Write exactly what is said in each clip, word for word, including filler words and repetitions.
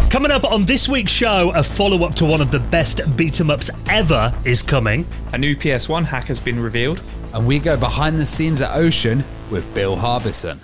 Coming up on this week's show, a follow-up to one of the best beat-em-ups ever is coming. A new P S one hack has been revealed. And we go behind the scenes at Ocean with Bill Harbison.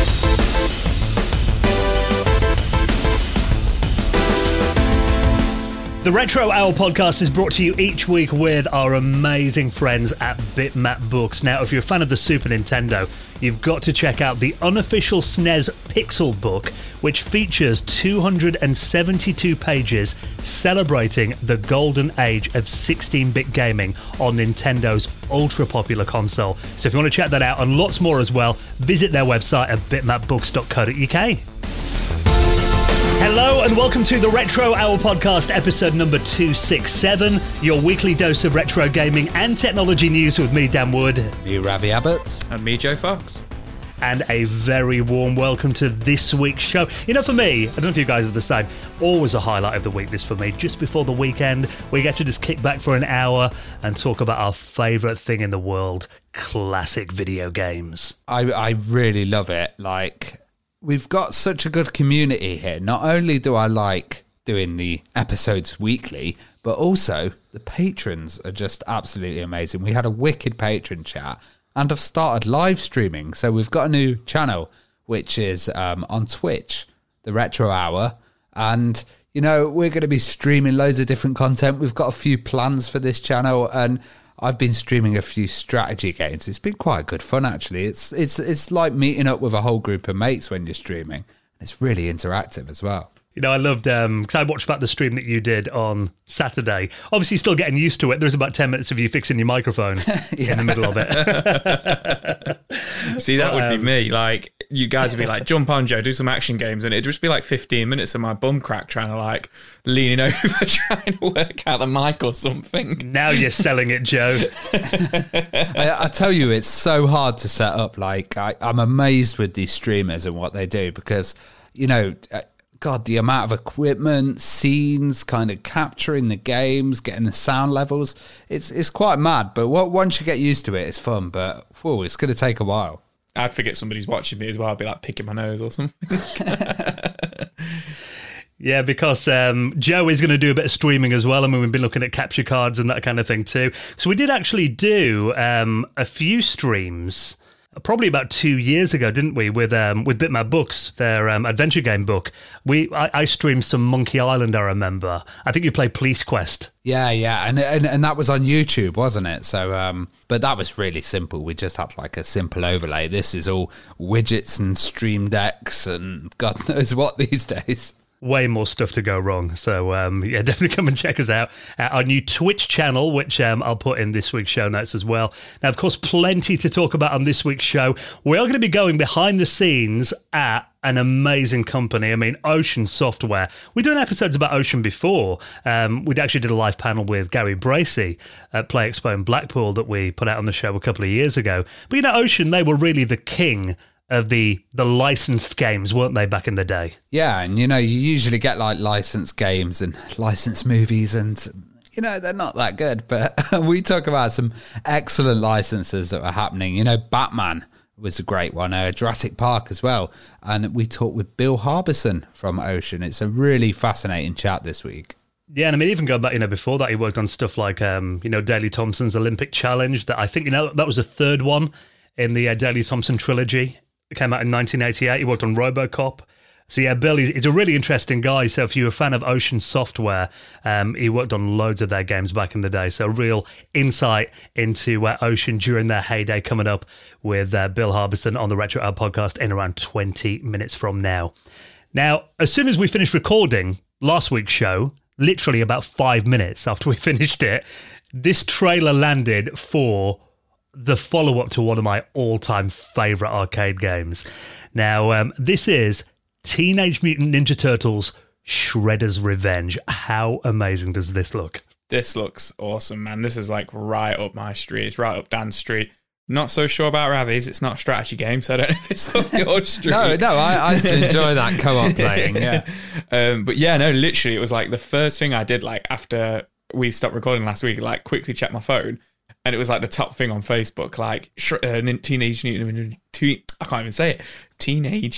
The Retro Hour podcast is brought to you each week with our amazing friends at Bitmap Books. Now, if you're a fan of the Super Nintendo, you've got to check out the unofficial S N E S Pixel Book, which features two hundred seventy-two pages celebrating the golden age of sixteen-bit gaming on Nintendo's ultra-popular console. So if you want to check that out and lots more as well, visit their website at bitmap books dot co dot uk. Hello and welcome to the Retro Hour podcast, episode number two sixty-seven, your weekly dose of retro gaming and technology news with me, Dan Wood. Me, Ravi Abbott. And me, Joe Fox. And a very warm welcome to this week's show. You know, for me, I don't know if you guys are the same, always a highlight of the week this for me. Just before the weekend, we get to just kick back for an hour and talk about our favourite thing in the world, classic video games. I, I really love it. Like... We've got such a good community here. Not only do I like doing the episodes weekly, but also the patrons are just absolutely amazing. We had a wicked patron chat and I've started live streaming. So we've got a new channel, which is um, on Twitch, the Retro Hour. And, you know, we're going to be streaming loads of different content. We've got a few plans for this channel and I've been streaming a few strategy games. It's been quite good fun, actually. It's it's it's like meeting up with a whole group of mates when you're streaming. It's really interactive as well. You know, I loved, um, because I watched back the stream that you did on Saturday. Obviously, still getting used to it. There's about ten minutes of you fixing your microphone yeah. in the middle of it. See, that but, would um, be me. Like, you guys would be like, jump on, Joe, do some action games. And it'd just be like fifteen minutes of my bum crack trying to, like, leaning over, trying to work out the mic or something. Now you're selling it, Joe. I, I tell you, it's so hard to set up. Like, I, I'm amazed with these streamers and what they do because, you know... God, the amount of equipment, scenes, kind of capturing the games, getting the sound levels, it's it's quite mad. But what, once you get used to it, it's fun. But whew, it's going to take a while. I'd forget somebody's watching me as well. I'd be like picking my nose or something. Yeah, because um, Joe is going to do a bit of streaming as well. I mean, we've been looking at capture cards and that kind of thing too. So we did actually do um, a few streams probably about two years ago, didn't we, with um, with Bitmap Books, their um, adventure game book. We I, I streamed some Monkey Island, I remember. I think you played Police Quest. Yeah, yeah, and and, and that was on YouTube, wasn't it? So, um, but that was really simple. We just had like a simple overlay. This is all widgets and Stream Decks and God knows what these days. Way more stuff to go wrong. So, um, yeah, definitely come and check us out at our new Twitch channel, which um, I'll put in this week's show notes as well. Now, of course, plenty to talk about on this week's show. We are going to be going behind the scenes at an amazing company. I mean, Ocean Software. We've done episodes about Ocean before. Um, we actually did a live panel with Gary Bracey at Play Expo in Blackpool that we put out on the show a couple of years ago. But, you know, Ocean, they were really the king of the the licensed games, weren't they, back in the day? Yeah, and you know, you usually get like licensed games and licensed movies and, you know, they're not that good, but we talk about some excellent licenses that were happening. You know, Batman was a great one, uh, Jurassic Park as well, and we talked with Bill Harbison from Ocean. It's a really fascinating chat this week. Yeah, and I mean, even going back, you know, before that, he worked on stuff like, um, you know, Daley Thompson's Olympic Challenge, that I think, you know, that was the third one in the uh, Daley Thompson trilogy. It came out in nineteen eighty-eight. He worked on RoboCop. So yeah, Bill, he's, he's a really interesting guy. So if you're a fan of Ocean Software, um, he worked on loads of their games back in the day. So real insight into uh, Ocean during their heyday coming up with uh, Bill Harbison on the Retro Hour podcast in around twenty minutes from now. Now, as soon as we finished recording last week's show, literally about five minutes after we finished it, this trailer landed for the follow-up to one of my all-time favourite arcade games. Now, um, this is Teenage Mutant Ninja Turtles Shredder's Revenge. How amazing does this look? This looks awesome, man. This is like right up my street. It's right up Dan's street. Not so sure about Ravi's. It's not a strategy game, so I don't know if it's up your street. no, no, I, I still enjoy that co-op playing, yeah. um, but yeah, no, literally, it was like the first thing I did, like after we stopped recording last week, like quickly check my phone. And it was like the top thing on Facebook, like uh, Teenage Mutant, teen, I can't even say it, Teenage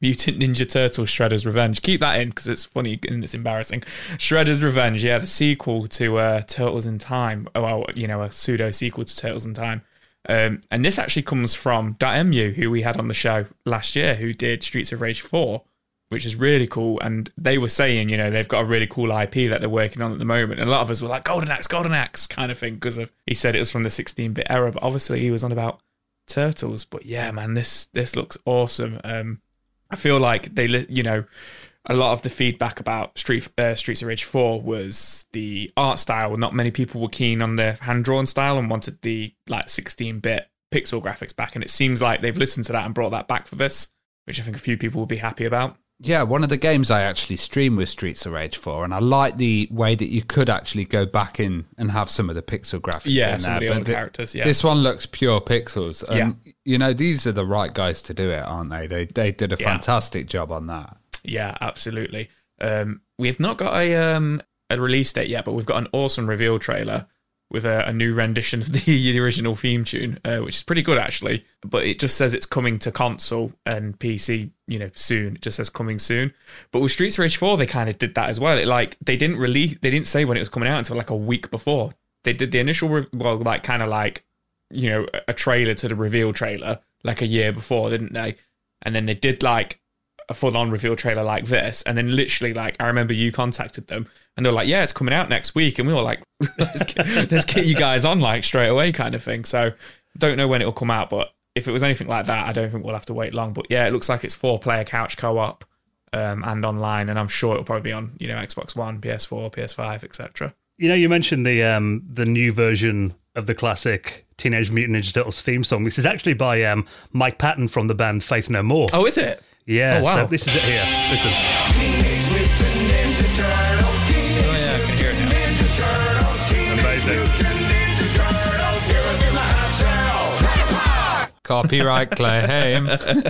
Mutant Ninja Turtles Shredder's Revenge. Keep that in because it's funny and it's embarrassing. Shredder's Revenge, yeah, the sequel to uh, Turtles in Time. Oh, well, you know, a pseudo sequel to Turtles in Time. Um, and this actually comes from Dotemu, who we had on the show last year, who did Streets of Rage four, which is really cool. And they were saying, you know, they've got a really cool I P that they're working on at the moment. And a lot of us were like, Golden Axe, Golden Axe kind of thing, because he said it was from the sixteen-bit era. But obviously he was on about Turtles. But yeah, man, this this looks awesome. Um, I feel like they, you know, a lot of the feedback about Street uh, Streets of Rage four was the art style. Not many people were keen on the hand-drawn style and wanted the like sixteen-bit pixel graphics back. And it seems like they've listened to that and brought that back for this, which I think a few people will be happy about. Yeah, one of the games I actually streamed was Streets of Rage four, and I like the way that you could actually go back in and have some of the pixel graphics yeah, in some there. of the but old the, characters, yeah. This one looks pure pixels. And, Yeah. you know, these are the right guys to do it, aren't they? They they did a Yeah. fantastic job on that. Yeah, absolutely. Um, we've not got a um, a release date yet, but we've got an awesome reveal trailer with a, a new rendition of the, the original theme tune, uh, which is pretty good actually. But it just says it's coming to console and P C, you know, soon. It just says coming soon. But with Streets of Rage four, they kind of did that as well. It like they didn't release, they didn't say when it was coming out until like a week before. They did the initial, re- well, like kind of like, you know, a trailer to the reveal trailer like a year before, didn't they? And then they did like a full-on reveal trailer like this, and then literally, like, I remember you contacted them, and they were like, yeah, it's coming out next week, and we were like, let's get, let's get you guys on, like, straight away kind of thing. So, don't know when it'll come out, but if it was anything like that, I don't think we'll have to wait long. But yeah, it looks like it's four-player couch co-op um, and online, and I'm sure it'll probably be on, you know, Xbox One, P S four, P S five, et cetera. You know, you mentioned the um, the new version of the classic Teenage Mutant Ninja Turtles theme song. This is actually by um, Mike Patton from the band Faith No More. Oh, is it? Yeah, oh, wow. So this is it here. Listen. Teenage Mutant Ninja Turtles. Teenage Oh, yeah, I can hear it now. Ninja Turtles. Teenage Amazing. Mutant Ninja Turtles. Heroes in the half shell. Teleport! Copyright claim.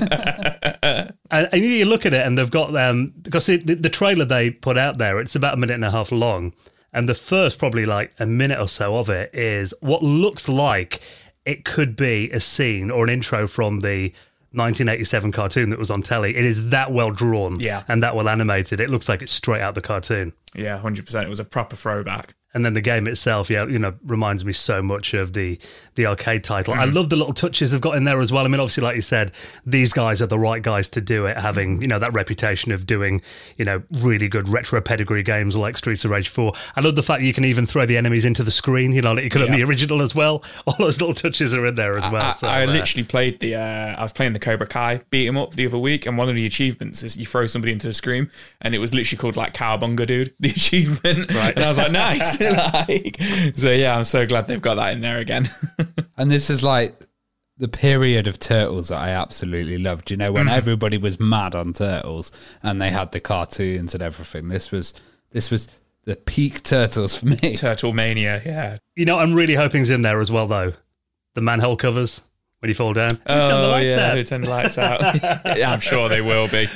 And, and you look at it, and they've got um because the, the trailer they put out there, it's about a minute and a half long, and the first probably like a minute or so of it is what looks like it could be a scene or an intro from the nineteen eighty-seven cartoon that was on telly. It is that well drawn, Yeah. and that well animated. It looks like it's straight out the cartoon. Yeah, one hundred percent. It was a proper throwback. And then the game itself, yeah, you know, reminds me so much of the the arcade title. Mm. I love the little touches they've got in there as well. I mean, obviously, like you said, these guys are the right guys to do it, having, you know, that reputation of doing, you know, really good retro pedigree games like Streets of Rage four. I love the fact that you can even throw the enemies into the screen, you know, like you could on Yeah. the original as well. All those little touches are in there as well. I, so, I uh, literally played the, uh, I was playing the Cobra Kai beat 'em up the other week, and one of the achievements is you throw somebody into the screen, and it was literally called like Cowabunga Dude, the achievement. Right. And I was like, nice. like, so yeah, I'm so glad they've got that in there again. And this is like the period of Turtles that I absolutely loved. You know, when Mm-hmm. everybody was mad on Turtles and they had the cartoons and everything. This was this was the peak Turtles for me. Turtle Mania, yeah. you know, I'm really hoping it's in there as well, though. The manhole covers when you fall down. Turn the Oh lights yeah, out. who turned the lights out? Yeah, I'm sure they will be.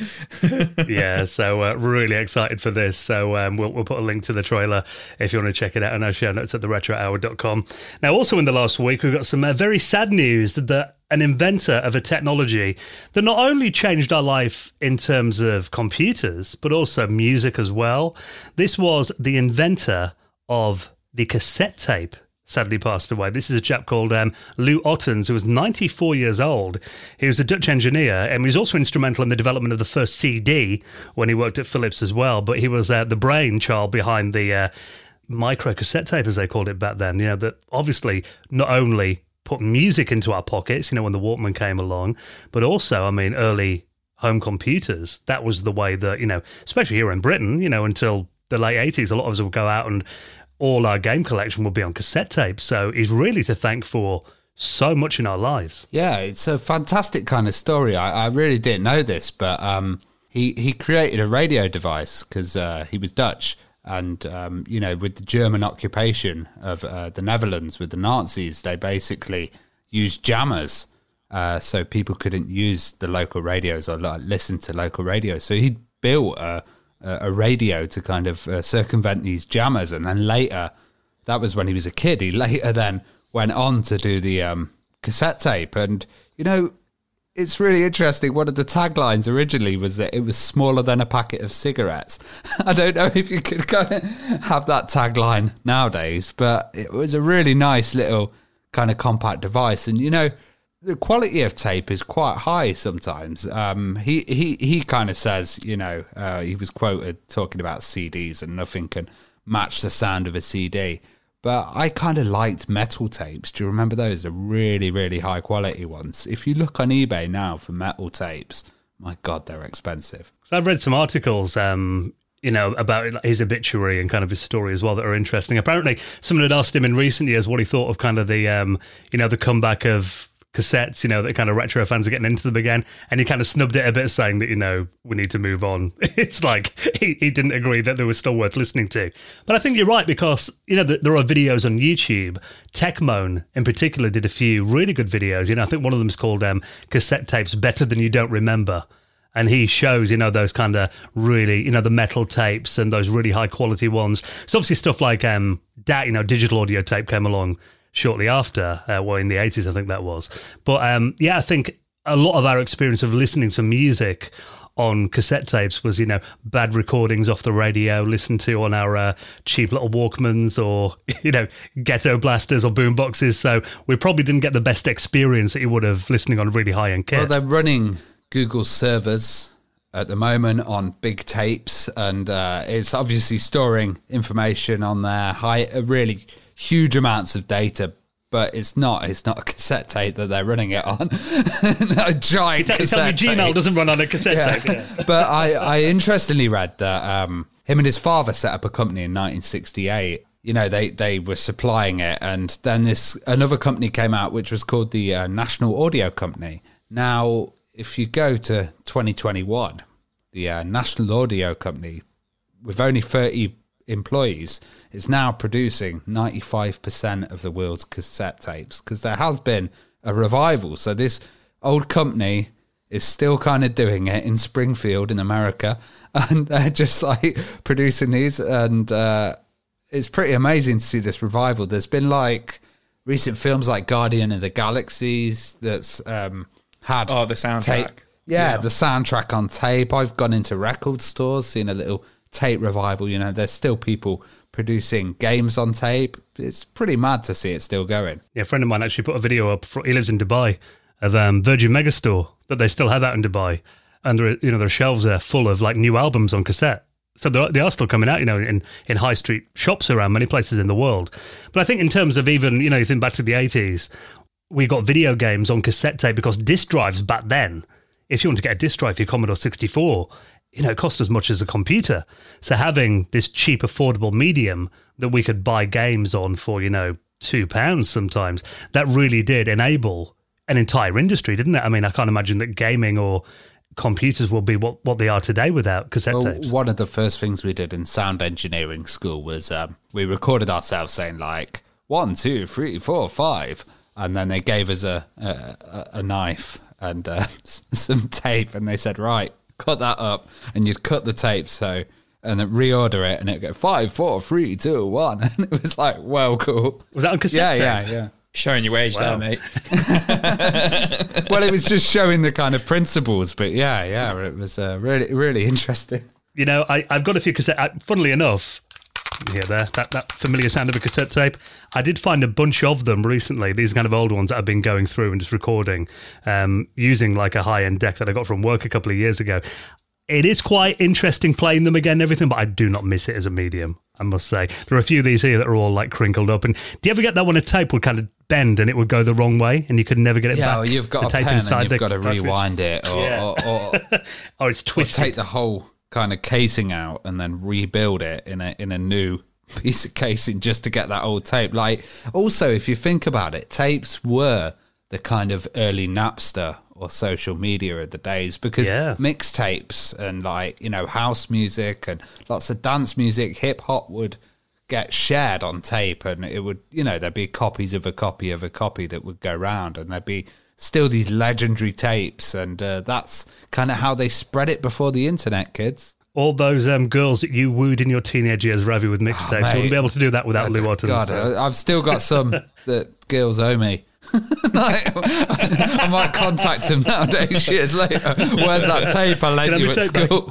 Yeah, so uh, really excited for this. So um, we'll, we'll put a link to the trailer if you want to check it out in our show notes at the retro hour dot com. Now, also in the last week, we've got some uh, very sad news that an inventor of a technology that not only changed our life in terms of computers, but also music as well. This was the inventor of the cassette tape. Sadly passed away. This is a chap called um, Lou Ottens, who was ninety-four years old. He was a Dutch engineer, and he was also instrumental in the development of the first C D when he worked at Philips as well. But he was uh, the brainchild behind the uh, micro cassette tape, as they called it back then. You know, that obviously not only put music into our pockets, you know, when the Walkman came along, but also, I mean, early home computers. That was the way that, you know, especially here in Britain, you know, until the late eighties, a lot of us would go out and all our game collection will be on cassette tape. So he's really to thank for so much in our lives. Yeah, it's a fantastic kind of story. I, I really didn't know this, but um, he, he created a radio device because uh, he was Dutch. And, um, you know, with the German occupation of uh, the Netherlands with the Nazis, they basically used jammers uh, so people couldn't use the local radios or like, listen to local radios. So he built a, a radio to kind of uh, circumvent these jammers. And then later, that was when he was a kid, he later then went on to do the um, cassette tape. And, you know, it's really interesting. One of the taglines originally was that it was smaller than a packet of cigarettes. I don't know if you could kind of have that tagline nowadays, but it was a really nice little kind of compact device. And, you know, the quality of tape is quite high sometimes. Um, he, he, he kind of says, you know, uh, he was quoted talking about C Ds and nothing can match the sound of a C D. But I kind of liked metal tapes. Do you remember those? The really, really high quality ones. If you look on eBay now for metal tapes, my God, they're expensive. So I've read some articles, um, you know, about his obituary and kind of his story as well that are interesting. Apparently, someone had asked him in recent years what he thought of kind of the, um, you know, the comeback of cassettes, you know, that kind of retro fans are getting into them again. And he kind of snubbed it a bit, saying that, you know, we need to move on. It's like he, he didn't agree that they were still worth listening to. But I think you're right, because, you know, there are videos on YouTube. Techmoan in particular did a few really good videos. You know, I think one of them is called um, Cassette Tapes Better Than You Don't Remember. And he shows, you know, those kind of really, you know, the metal tapes and those really high quality ones. So obviously stuff like, um, that, you know, digital audio tape came along shortly after, uh, well, in the eighties, I think that was. But um, yeah, I think a lot of our experience of listening to music on cassette tapes was, you know, bad recordings off the radio, listened to on our uh, cheap little Walkmans or, you know, ghetto blasters or boom boxes. So we probably didn't get the best experience that you would have listening on really high-end kit. Well, they're running Google servers at the moment on big tapes, and uh, it's obviously storing information on there, high, really huge amounts of data, but it's not it's not a cassette tape that they're running it on. A giant Tell cassette me Gmail tape. doesn't run on a cassette Yeah. tape. Yeah. But I, I interestingly read that um, him and his father set up a company in nineteen sixty-eight. You know, they, they were supplying it, and then this another company came out which was called the uh, National Audio Company. Now, if you go to twenty twenty-one, the uh, National Audio Company, with only thirty employees, is now producing ninety-five percent of the world's cassette tapes, because there has been a revival. So this old company is still kind of doing it in Springfield in America, and they're just like producing these, and uh, it's pretty amazing to see this revival. There's been like recent films like Guardian of the Galaxies that's um, had Oh, the soundtrack. tape. Yeah, Yeah. the soundtrack on tape. I've gone into record stores, seen a little tape revival. You know, there's still people producing games on tape. It's pretty mad to see it still going. Yeah, a friend of mine actually put a video up. For, he lives in Dubai, of um, Virgin Megastore that they still have out in Dubai, and there are, you know, there are shelves there full of like new albums on cassette. So they're, they are still coming out, you know, in, in high street shops around many places in the world. But I think in terms of even, you know, you think back to the eighties, we got video games on cassette tape, because disc drives back then, if you want to get a disc drive for your Commodore sixty-four, you know, it cost as much as a computer. So having this cheap, affordable medium that we could buy games on for, you know, two pounds sometimes, that really did enable an entire industry, didn't it? I mean, I can't imagine that gaming or computers will be what, what they are today without cassette Well, tapes. one of the first things we did in sound engineering school was um, we recorded ourselves saying like one, two, three, four, five, and then they gave us a a, a knife and uh, some tape, and they said, right, cut that up, and you'd cut the tape, so and then reorder it, and it'd go five, four, three, two, one, and it was like, well, cool. Was that on cassette Yeah, tape? yeah, yeah. Showing your age Wow. there, mate. Well, it was just showing the kind of principles, but yeah, yeah, it was uh, really, really interesting. You know, I, I've got a few cassette. Uh, funnily enough, yeah, there, that, that familiar sound of a cassette tape. I did find a bunch of them recently. These kind of old ones that I've been going through and just recording, um, using like a high end deck that I got from work a couple of years ago. It is quite interesting playing them again and everything, but I do not miss it as a medium, I must say. There are a few of these here that are all like crinkled up. And do you ever get that when a tape would kind of bend and it would go the wrong way and you could never get it Yeah, back? or you've got the a tape pen and inside you've the got to cartridge? rewind it, or, Yeah. or, or, Oh, it's or twisted. take the whole kind of casing out and then rebuild it in a in a new piece of casing just to get that old tape. Like, also, if you think about it, tapes were the kind of early Napster or social media of the days, because Yeah. mixtapes and like, you know, house music and lots of dance music, hip hop would get shared on tape, and it would, you know, there'd be copies of a copy of a copy that would go round, and there'd be still these legendary tapes, and uh, that's kind of how they spread it before the internet, kids. All those um, girls that you wooed in your teenage years, Ravi, with mixtapes. mate. you wouldn't be able to do that without Lou Ottens. God, so. I- I've still got some that girls owe me. Like, I might contact him nowadays, years later. Where's that tape I lent you at school?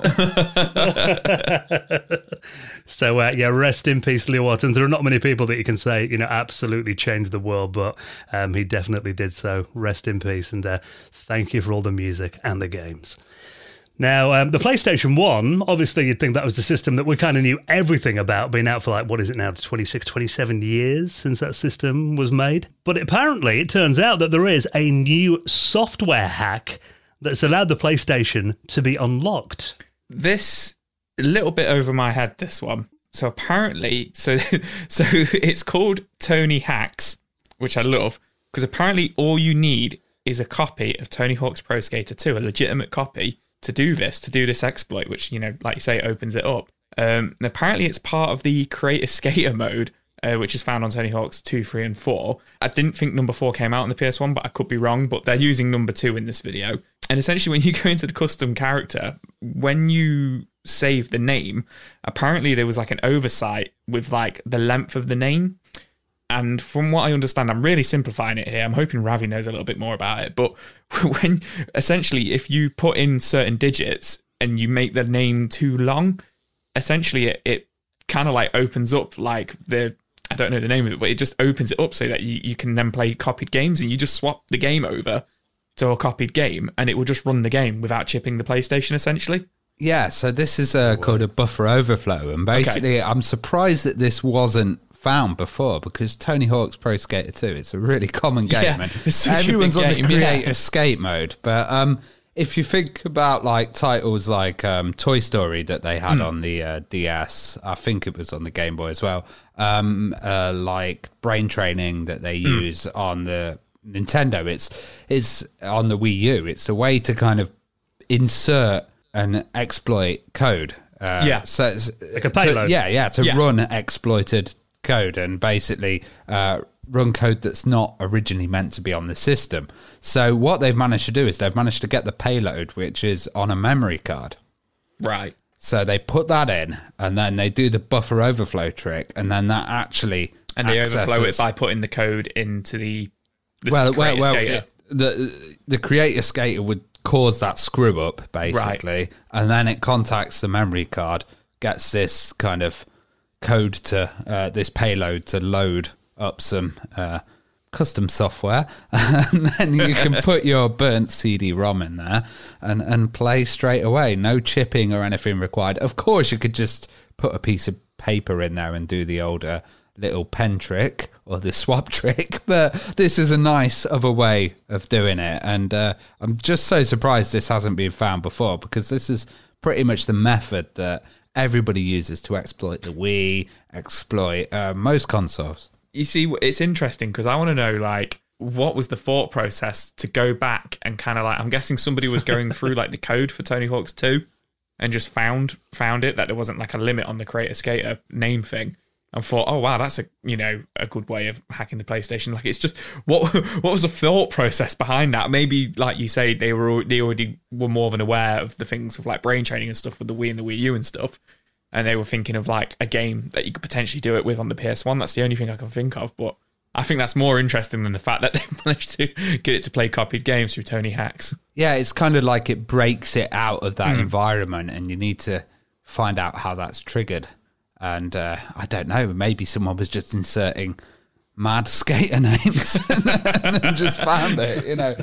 So, uh, yeah, rest in peace, Lee Watkins. There are not many people that you can say, you know, absolutely changed the world, but um, he definitely did so. Rest in peace, and uh, thank you for all the music and the games. Now, um, the PlayStation one, obviously you'd think that was the system that we kind of knew everything about, being out for like, what is it now, twenty-six, twenty-seven years since that system was made. But apparently it turns out that there is a new software hack that's allowed the PlayStation to be unlocked. This, a little bit over my head, this one. So apparently, so so it's called Tony Hacks, which I love, because apparently all you need is a copy of Tony Hawk's Pro Skater two, a legitimate copy, to do this, to do this exploit, which, you know, like you say, opens it up. Um, and apparently it's part of the Create a Skater mode, uh, which is found on Tony Hawk's two, three, and four. I didn't think number four came out on the P S one, but I could be wrong, but they're using number two in this video. And essentially when you go into the custom character, when you save the name, apparently there was like an oversight with like the length of the name. And from what I understand, I'm really simplifying it here. I'm hoping Ravi knows a little bit more about it. But when essentially, if you put in certain digits and you make the name too long, essentially it, it kind of like opens up like the, I don't know the name of it, but it just opens it up so that you, you can then play copied games, and you just swap the game over to a copied game and it will just run the game without chipping the PlayStation essentially. Yeah, so this is uh, called a buffer overflow. And basically, okay. I'm surprised that this wasn't found before, because Tony Hawk's Pro Skater two, it's a really common game, yeah, and everyone's on game, the create yeah. escape mode. But um, if you think about like titles like um, Toy Story that they had mm. on the uh, D S, I think it was on the Game Boy as well, um, uh, like Brain Training that they mm. use on the Nintendo, it's it's on the Wii U. It's a way to kind of insert and exploit code. Uh, yeah, so it's, like a payload. To, yeah, yeah, to yeah. run exploited code and basically uh, run code that's not originally meant to be on the system. So what they've managed to do is they've managed to get the payload, which is on a memory card. Right. So they put that in, and then they do the buffer overflow trick, and then that actually and they accesses, overflow it by putting the code into the, the well, well, well, skater. It, the the creator skater would cause that screw up basically, right. And then it contacts the memory card, gets this kind of code to uh, this payload to load up some uh, custom software, and then you can put your burnt C D ROM in there and, and play straight away. No chipping or anything required. Of course, you could just put a piece of paper in there and do the old uh, little pen trick or the swap trick, but this is a nice other way of doing it. And uh, I'm just so surprised this hasn't been found before, because this is pretty much the method that everybody uses to exploit the Wii, exploit uh, most consoles. You see, it's interesting because I want to know, like, what was the thought process to go back and kind of like, I'm guessing somebody was going through like the code for Tony Hawk's two and just found found it, that there wasn't like a limit on the Create a Skater name thing, and thought, oh wow, that's a, you know, a good way of hacking the PlayStation. Like, it's just, what what was the thought process behind that? Maybe, like you say, they were they already were more than aware of the things of like brain training and stuff with the Wii and the Wii U and stuff, and they were thinking of like a game that you could potentially do it with on the P S one. That's the only thing I can think of, but I think that's more interesting than the fact that they've managed to get it to play copied games through Tony Hacks. Yeah, it's kind of like it breaks it out of that mm. environment, and you need to find out how that's triggered. And uh, I don't know, maybe someone was just inserting mad skater names and then just found it, you know,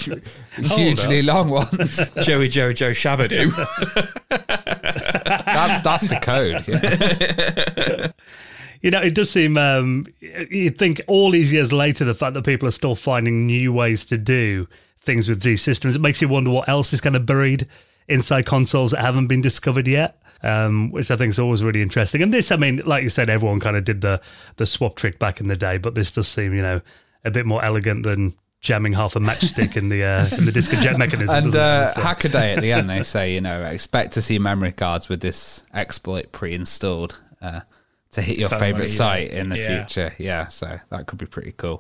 hugely long ones. Joey Joe Joe Shabadoo. that's that's the code. Yeah. You know, it does seem, um, you'd think all these years later, the fact that people are still finding new ways to do things with these systems, it makes you wonder what else is kind of buried inside consoles that haven't been discovered yet. Um, which I think is always really interesting. And this, I mean, like you said, everyone kind of did the the swap trick back in the day, but this does seem, you know, a bit more elegant than jamming half a matchstick in the uh, in the disc eject mechanism. And uh, so. Hackaday at the end, they say, you know, expect to see memory cards with this exploit pre-installed uh, to hit your so favourite many, site yeah. in the yeah. future. Yeah, so that could be pretty cool.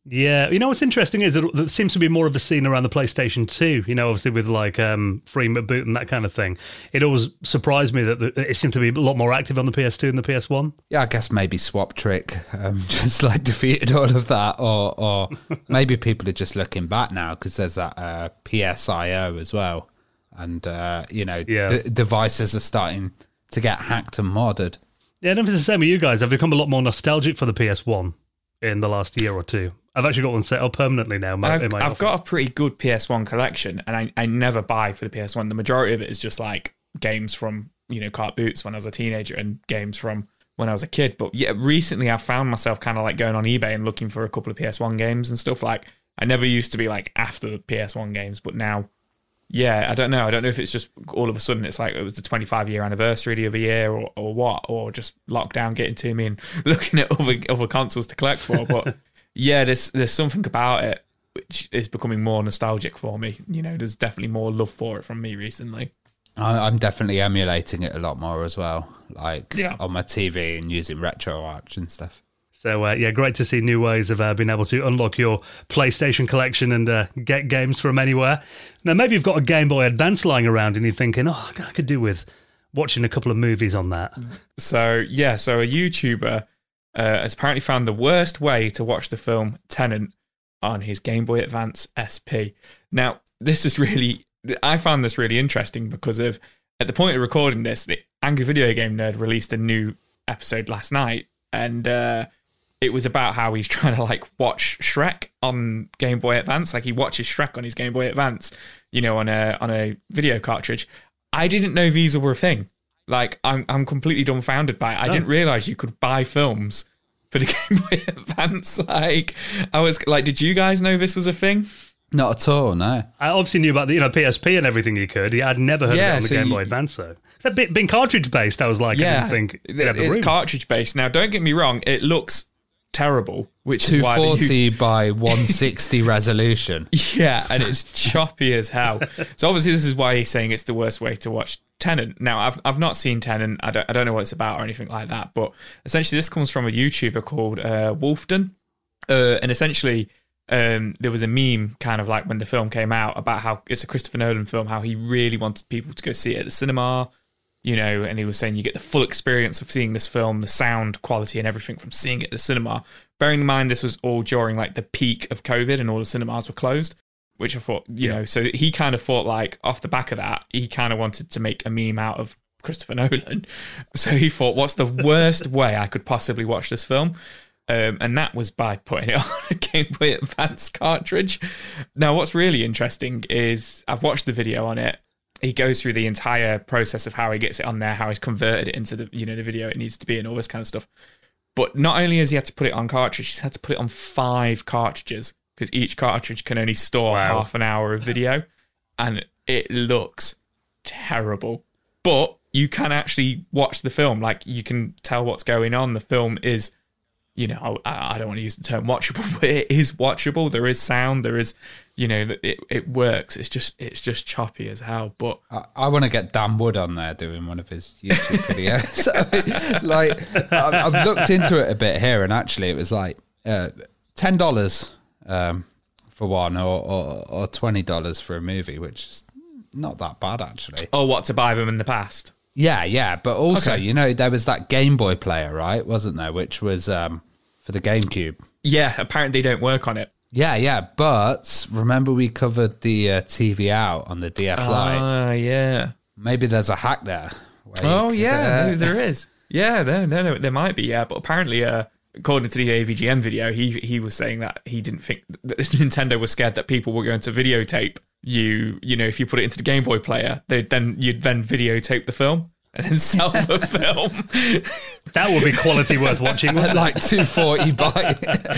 Yeah, you know what's interesting is that there seems to be more of a scene around the PlayStation two, you know, obviously with like um, free boot and that kind of thing. It always surprised me that the, it seemed to be a lot more active on the P S two and the P S one. Yeah, I guess maybe Swap Trick um, just like defeated all of that, or or maybe people are just looking back now because there's that uh, P S I O as well, and uh, you know, Yeah. d- devices are starting to get hacked and modded. Yeah, I don't know if it's the same with you guys. I've become a lot more nostalgic for the P S one in the last year or two. I've actually got one set up permanently now. In my, I've, in my I've office. got a pretty good P S one collection, and I, I never buy for the P S one. The majority of it is just like games from, you know, Cart Boots when I was a teenager and games from when I was a kid. But yeah, recently I've found myself kind of like going on eBay and looking for a couple of P S one games and stuff. Like, I never used to be like after the P S one games, but now, yeah, I don't know. I don't know if it's just all of a sudden it's like it was the twenty-five year anniversary the other year or, or what, or just lockdown getting to me and looking at other other consoles to collect for. But yeah, there's there's something about it which is becoming more nostalgic for me. You know, there's definitely more love for it from me recently. I, I'm definitely emulating it a lot more as well, like Yeah. on my T V and using RetroArch and stuff. So, uh, yeah, great to see new ways of uh, being able to unlock your PlayStation collection and uh, get games from anywhere. Now, maybe you've got a Game Boy Advance lying around and you're thinking, oh, I could do with watching a couple of movies on that. So yeah, so a YouTuber uh, has apparently found the worst way to watch the film Tenet on his Game Boy Advance S P. Now, this is really, I found this really interesting because of, at the point of recording this, the Angry Video Game Nerd released a new episode last night, and uh, it was about how he's trying to like watch Shrek on Game Boy Advance. Like he watches Shrek on his Game Boy Advance, you know, on a on a video cartridge. I didn't know these were a thing. Like, I'm I'm completely dumbfounded by it. I Oh. didn't realise you could buy films for the Game Boy Advance. Like, I was like, did you guys know this was a thing? Not at all, no. I obviously knew about the you know P S P and everything you could. Yeah, I'd never heard Yeah, of it on the so Game you- Boy Advance, though. It's a bit being cartridge based, I was like, I Yeah, didn't think it- it had the it's room. cartridge based. Now, don't get me wrong, it looks terrible, which is two why the forty by one sixty resolution. Yeah, and it's choppy as hell. So obviously this is why he's saying it's the worst way to watch Tenet. Now, I've I've not seen Tenet. I don't I don't know what it's about or anything like that. But essentially, this comes from a YouTuber called uh, Wolfden, uh, and essentially. Um, there was a meme kind of like when the film came out about how it's a Christopher Nolan film, how he really wanted people to go see it at the cinema, you know, and he was saying you get the full experience of seeing this film, the sound quality and everything from seeing it at the cinema. Bearing in mind this was all during like the peak of COVID and all the cinemas were closed, which I thought, you know, so he kind of thought like off the back of that, he kind of wanted to make a meme out of Christopher Nolan. So he thought, what's the worst way I could possibly watch this film? Um, and that was by putting it on a Game Boy Advance cartridge. Now, what's really interesting is I've watched the video on it. He goes through the entire process of how he gets it on there, how he's converted it into the you know the video it needs to be, and all this kind of stuff. But not only has he had to put it on cartridge, he's had to put it on five cartridges because each cartridge can only store Wow. half an hour of video, and it looks terrible. But you can actually watch the film, like you can tell what's going on. The film is. You know, I, I don't want to use the term watchable, but it is watchable. There is sound. There is, you know, it it works. It's just it's just choppy as hell. But I, I want to get Dan Wood on there doing one of his YouTube videos. So, like, I've, I've looked into it a bit here, and actually, it was like uh, ten dollars um, for one, or, or or twenty dollars for a movie, which is not that bad actually. oh, what to buy them in the past? Yeah, yeah, but also, Okay. you know, there was that Game Boy player, right? Wasn't there? Which was um, for the GameCube. Yeah, apparently they don't work on it. Yeah, yeah, but remember we covered the uh, T V out on the D S Lite. Ah, yeah. Maybe there's a hack there. where you Oh, could, yeah, uh, maybe there is. Yeah, no, no, no, there might be. Yeah, but apparently, uh, according to the A V G M video, he he was saying that he didn't think that Nintendo was scared that people were going to videotape you. You know, if you put it into the Game Boy player, they then you'd then videotape the film and then sell the film. That would be quality worth watching, wouldn't it? like two forty by.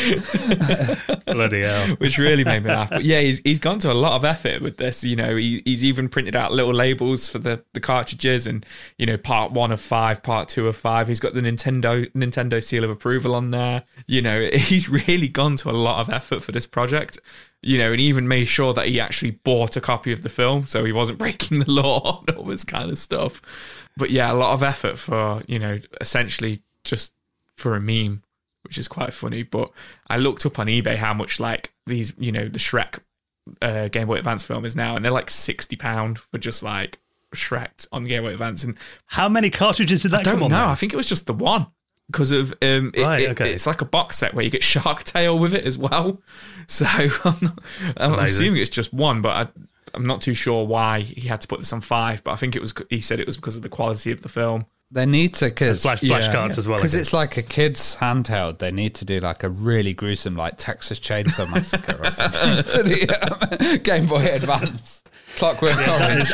Bloody hell. Which really made me laugh. But yeah, he's he's gone to a lot of effort with this. You know, he, he's even printed out little labels for the, the cartridges, and you know, part one of five, part two of five. He's got the Nintendo Nintendo seal of approval on there. You know, he's really gone to a lot of effort for this project. You know, and even made sure that he actually bought a copy of the film, so he wasn't breaking the law and all this kind of stuff. But yeah, a lot of effort for, you know, essentially just for a meme. which is quite funny. But I looked up on eBay how much like these, you know, the Shrek uh, Game Boy Advance film is now, and they're like sixty pounds for just like Shrek on the Game Boy Advance. And how many cartridges did that I don't come on? know. Then? I think it was just the one. Because of um, it, right, it, okay. it's like a box set where you get Shark Tale with it as well. So I'm, not, I'm assuming it's just one, but I, I'm not too sure why he had to put this on five. But I think it was. He said it was because of the quality of the film. They need to because flash, flash cards as well because it's like a kid's handheld. They need to do like a really gruesome, like Texas Chainsaw Massacre or something for the um, Game Boy Advance. Clockwork Orange.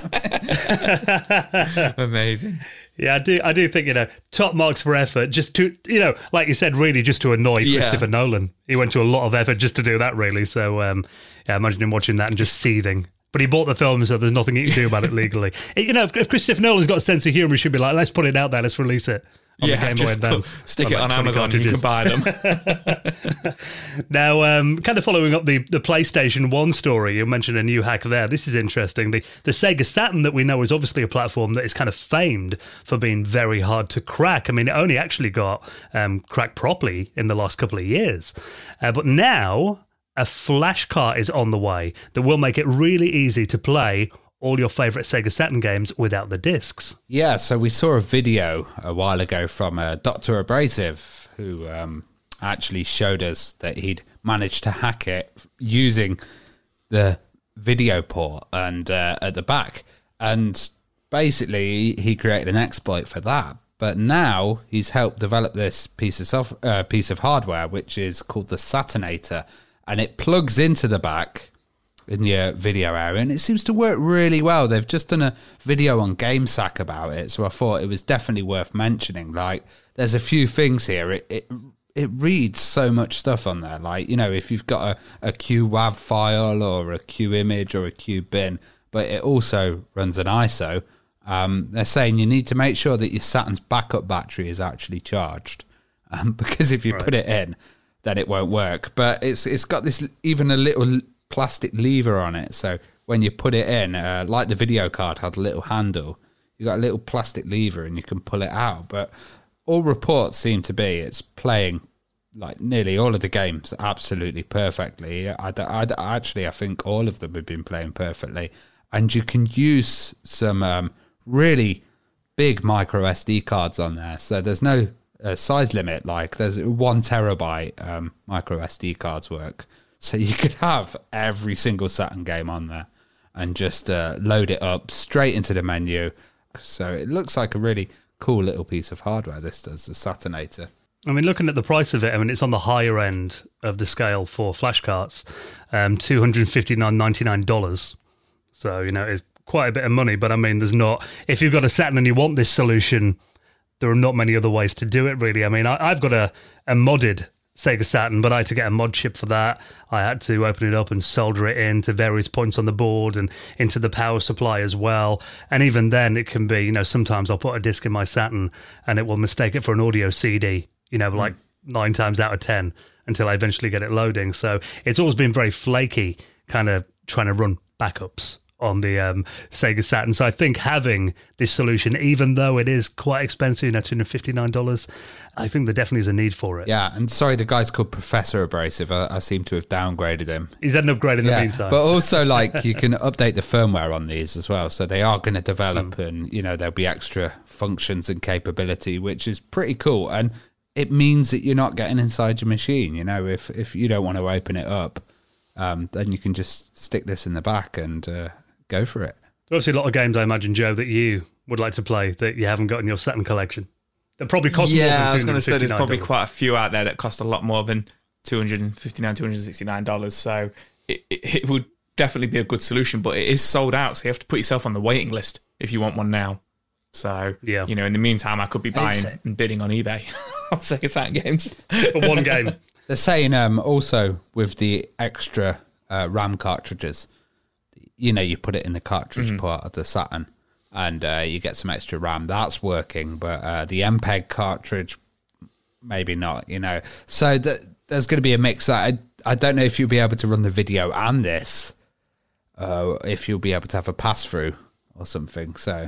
Amazing. Yeah, I do. I do think, you know, top marks for effort. Just to, you know, like you said, really just to annoy Yeah. Christopher Nolan. He went to a lot of effort just to do that, really. So, um, yeah, imagine him watching that and just seething. But he bought the film, so there's nothing he can do about it legally. You know, if, if Christopher Nolan's got a sense of humour, he should be like, let's put it out there, let's release it. On Yeah, the Game Boy just Advance. put, stick On it like on twenty Amazon. You can cartridges. buy them. Now, um, kind of following up the, the PlayStation one story, you mentioned a new hack there. This is interesting. The, the Sega Saturn that we know is obviously a platform that is kind of famed for being very hard to crack. I mean, it only actually got um, cracked properly in the last couple of years. Uh, but now, a flash cart is on the way that will make it really easy to play all your favourite Sega Saturn games without the discs. Yeah, so we saw a video a while ago from uh, Doctor Abrasive, who um, actually showed us that he'd managed to hack it using the video port and uh, at the back. And basically, he created an exploit for that. But now he's helped develop this piece of soft, uh, piece of hardware, which is called the Saturnator, and it plugs into the back in your video area, and it seems to work really well. They've just done a video on GameSack about it, so I thought it was definitely worth mentioning. Like, there's a few things here. It it, it reads so much stuff on there. Like, you know, if you've got a, a Q W A V file or a Q image or a Q bin, but it also runs an I S O. Um, they're saying you need to make sure that your Saturn's backup battery is actually charged, um, because if you Right. put it in, then it won't work. But it's it's got this even a little plastic lever on it, so when you put it in, uh, like the video card had a little handle, you got a little plastic lever and you can pull it out. But all reports seem to be it's playing like nearly all of the games absolutely perfectly. I, I, I actually I think all of them have been playing perfectly, and you can use some um, really big micro S D cards on there, so there's no uh, size limit. Like, there's one terabyte um, micro S D cards work. So you could have every single Saturn game on there and just uh, load it up straight into the menu. So it looks like a really cool little piece of hardware, this does, the Saturnator. I mean, looking at the price of it, I mean, it's on the higher end of the scale for flash carts, um, two hundred fifty-nine dollars and ninety-nine cents. So, you know, it's quite a bit of money, but I mean, there's not, if you've got a Saturn and you want this solution, there are not many other ways to do it, really. I mean, I, I've got a, a modded Sega Saturn, but I had to get a mod chip for that. I had to open it up and solder it in to various points on the board and into the power supply as well. And even then, it can be, you know, sometimes I'll put a disc in my Saturn and it will mistake it for an audio C D, you know, like mm. nine times out of ten until I eventually get it loading. So it's always been very flaky, kind of trying to run backups on the um, Sega Saturn. So I think having this solution, even though it is quite expensive, you know, two hundred fifty-nine dollars, I think there definitely is a need for it. Yeah, and sorry, the guy's called Professor Abrasive. I, I seem to have downgraded him. He's had an upgrade in yeah, the meantime. But also, like, you can update the firmware on these as well. So they are going to develop mm. and, you know, there'll be extra functions and capability, which is pretty cool. And it means that you're not getting inside your machine. You know, if, if you don't want to open it up, um, then you can just stick this in the back and uh, go for it. There's obviously a lot of games, I imagine, Joe, that you would like to play that you haven't got in your Saturn collection. That probably cost yeah, more than I was going to say there's probably two hundred fifty-nine dollars. quite a few out there that cost a lot more than two hundred fifty-nine dollars, two hundred sixty-nine dollars. So it, it, it would definitely be a good solution, but it is sold out. So you have to put yourself on the waiting list if you want one now. So, yeah. you know, in the meantime, I could be buying and bidding on eBay on Sega Saturn games. For one game. They're saying um, also with the extra uh, RAM cartridges, you know, you put it in the cartridge mm-hmm. port of the Saturn and uh, you get some extra RAM. That's working, but uh, the M P E G cartridge, maybe not, you know. So th- there's going to be a mix. I, I don't know if you'll be able to run the video and this, uh, if you'll be able to have a pass-through or something. So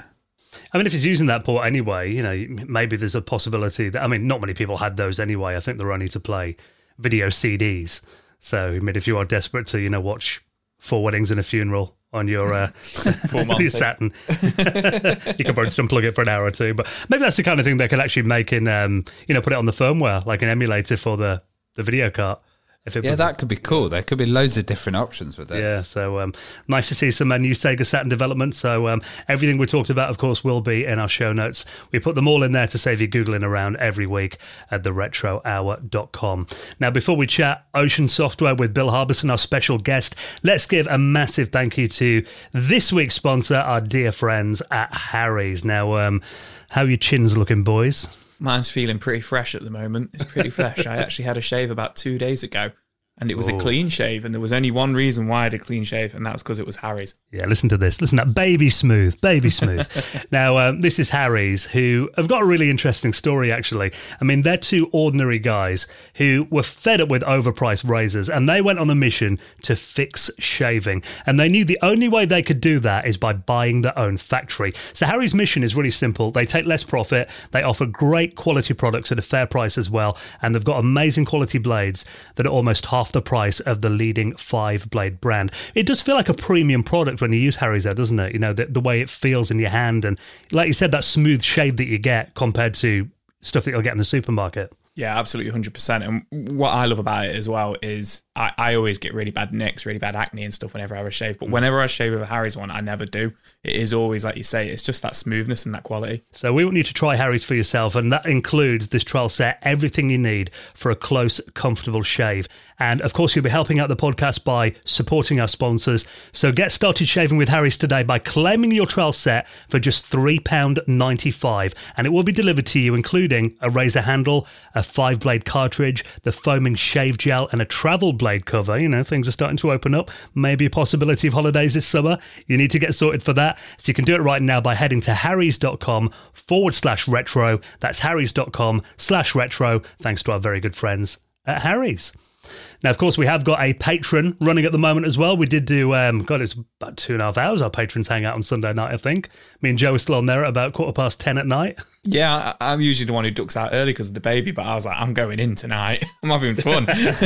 I mean, if it's using that port anyway, you know, maybe there's a possibility that, I mean, not many people had those anyway. I think they're only to play video C Ds. So, I mean, if you are desperate to, you know, watch Four Weddings and a Funeral on your, uh, your Saturn, you can probably just unplug it for an hour or two. But maybe that's the kind of thing they could actually make in, um, you know, put it on the firmware, like an emulator for the, the video cart. If it yeah, was, that could be cool. There could be loads of different options with this. Yeah, so um, nice to see some uh, new Sega Saturn development. So um, everything we talked about, of course, will be in our show notes. We put them all in there to save you Googling around every week at the retro hour dot com. Now, before we chat Ocean Software with Bill Harbison, our special guest, let's give a massive thank you to this week's sponsor, our dear friends at Harry's. Now, um, how are your chins looking, boys? Mine's feeling pretty fresh at the moment. It's pretty fresh. I actually had a shave about two days ago, and it was Ooh. a clean shave, and there was only one reason why I had a clean shave, and that was because it was Harry's. Yeah, listen to this. Listen to that. Baby smooth. Baby smooth. Now, um, this is Harry's, who have got a really interesting story, actually. I mean, they're two ordinary guys who were fed up with overpriced razors, and they went on a mission to fix shaving. And they knew the only way they could do that is by buying their own factory. So Harry's mission is really simple. They take less profit. They offer great quality products at a fair price as well. And they've got amazing quality blades that are almost half the price of the leading five-blade brand. It does feel like a premium product when you use Harry's, though, doesn't it? You know, the, the way it feels in your hand, and like you said, that smooth shave that you get compared to stuff that you'll get in the supermarket. Yeah, absolutely, one hundred percent. And what I love about it as well is I, I always get really bad nicks, really bad acne and stuff whenever I have a shave. But whenever I shave with a Harry's one, I never do. It is always, like you say, it's just that smoothness and that quality. So we want you to try Harry's for yourself, and that includes this trial set, everything you need for a close, comfortable shave. And of course, you'll be helping out the podcast by supporting our sponsors. So get started shaving with Harry's today by claiming your trial set for just three pounds ninety-five. And it will be delivered to you, including a razor handle, a five-blade cartridge, the foaming shave gel, and a travel blade cover. You know, things are starting to open up. Maybe a possibility of holidays this summer. You need to get sorted for that. So you can do it right now by heading to harrys.com forward slash retro. That's harrys.com slash retro. Thanks to our very good friends at Harry's. Now, of course, we have got a Patreon running at the moment as well. We did do, um, God, it's about two and a half hours our patrons hang out on Sunday night, I think. Me and Joe are still on there at about quarter past ten at night. Yeah, I, I'm usually the one who ducks out early because of the baby, but I was like, I'm going in tonight. I'm having fun.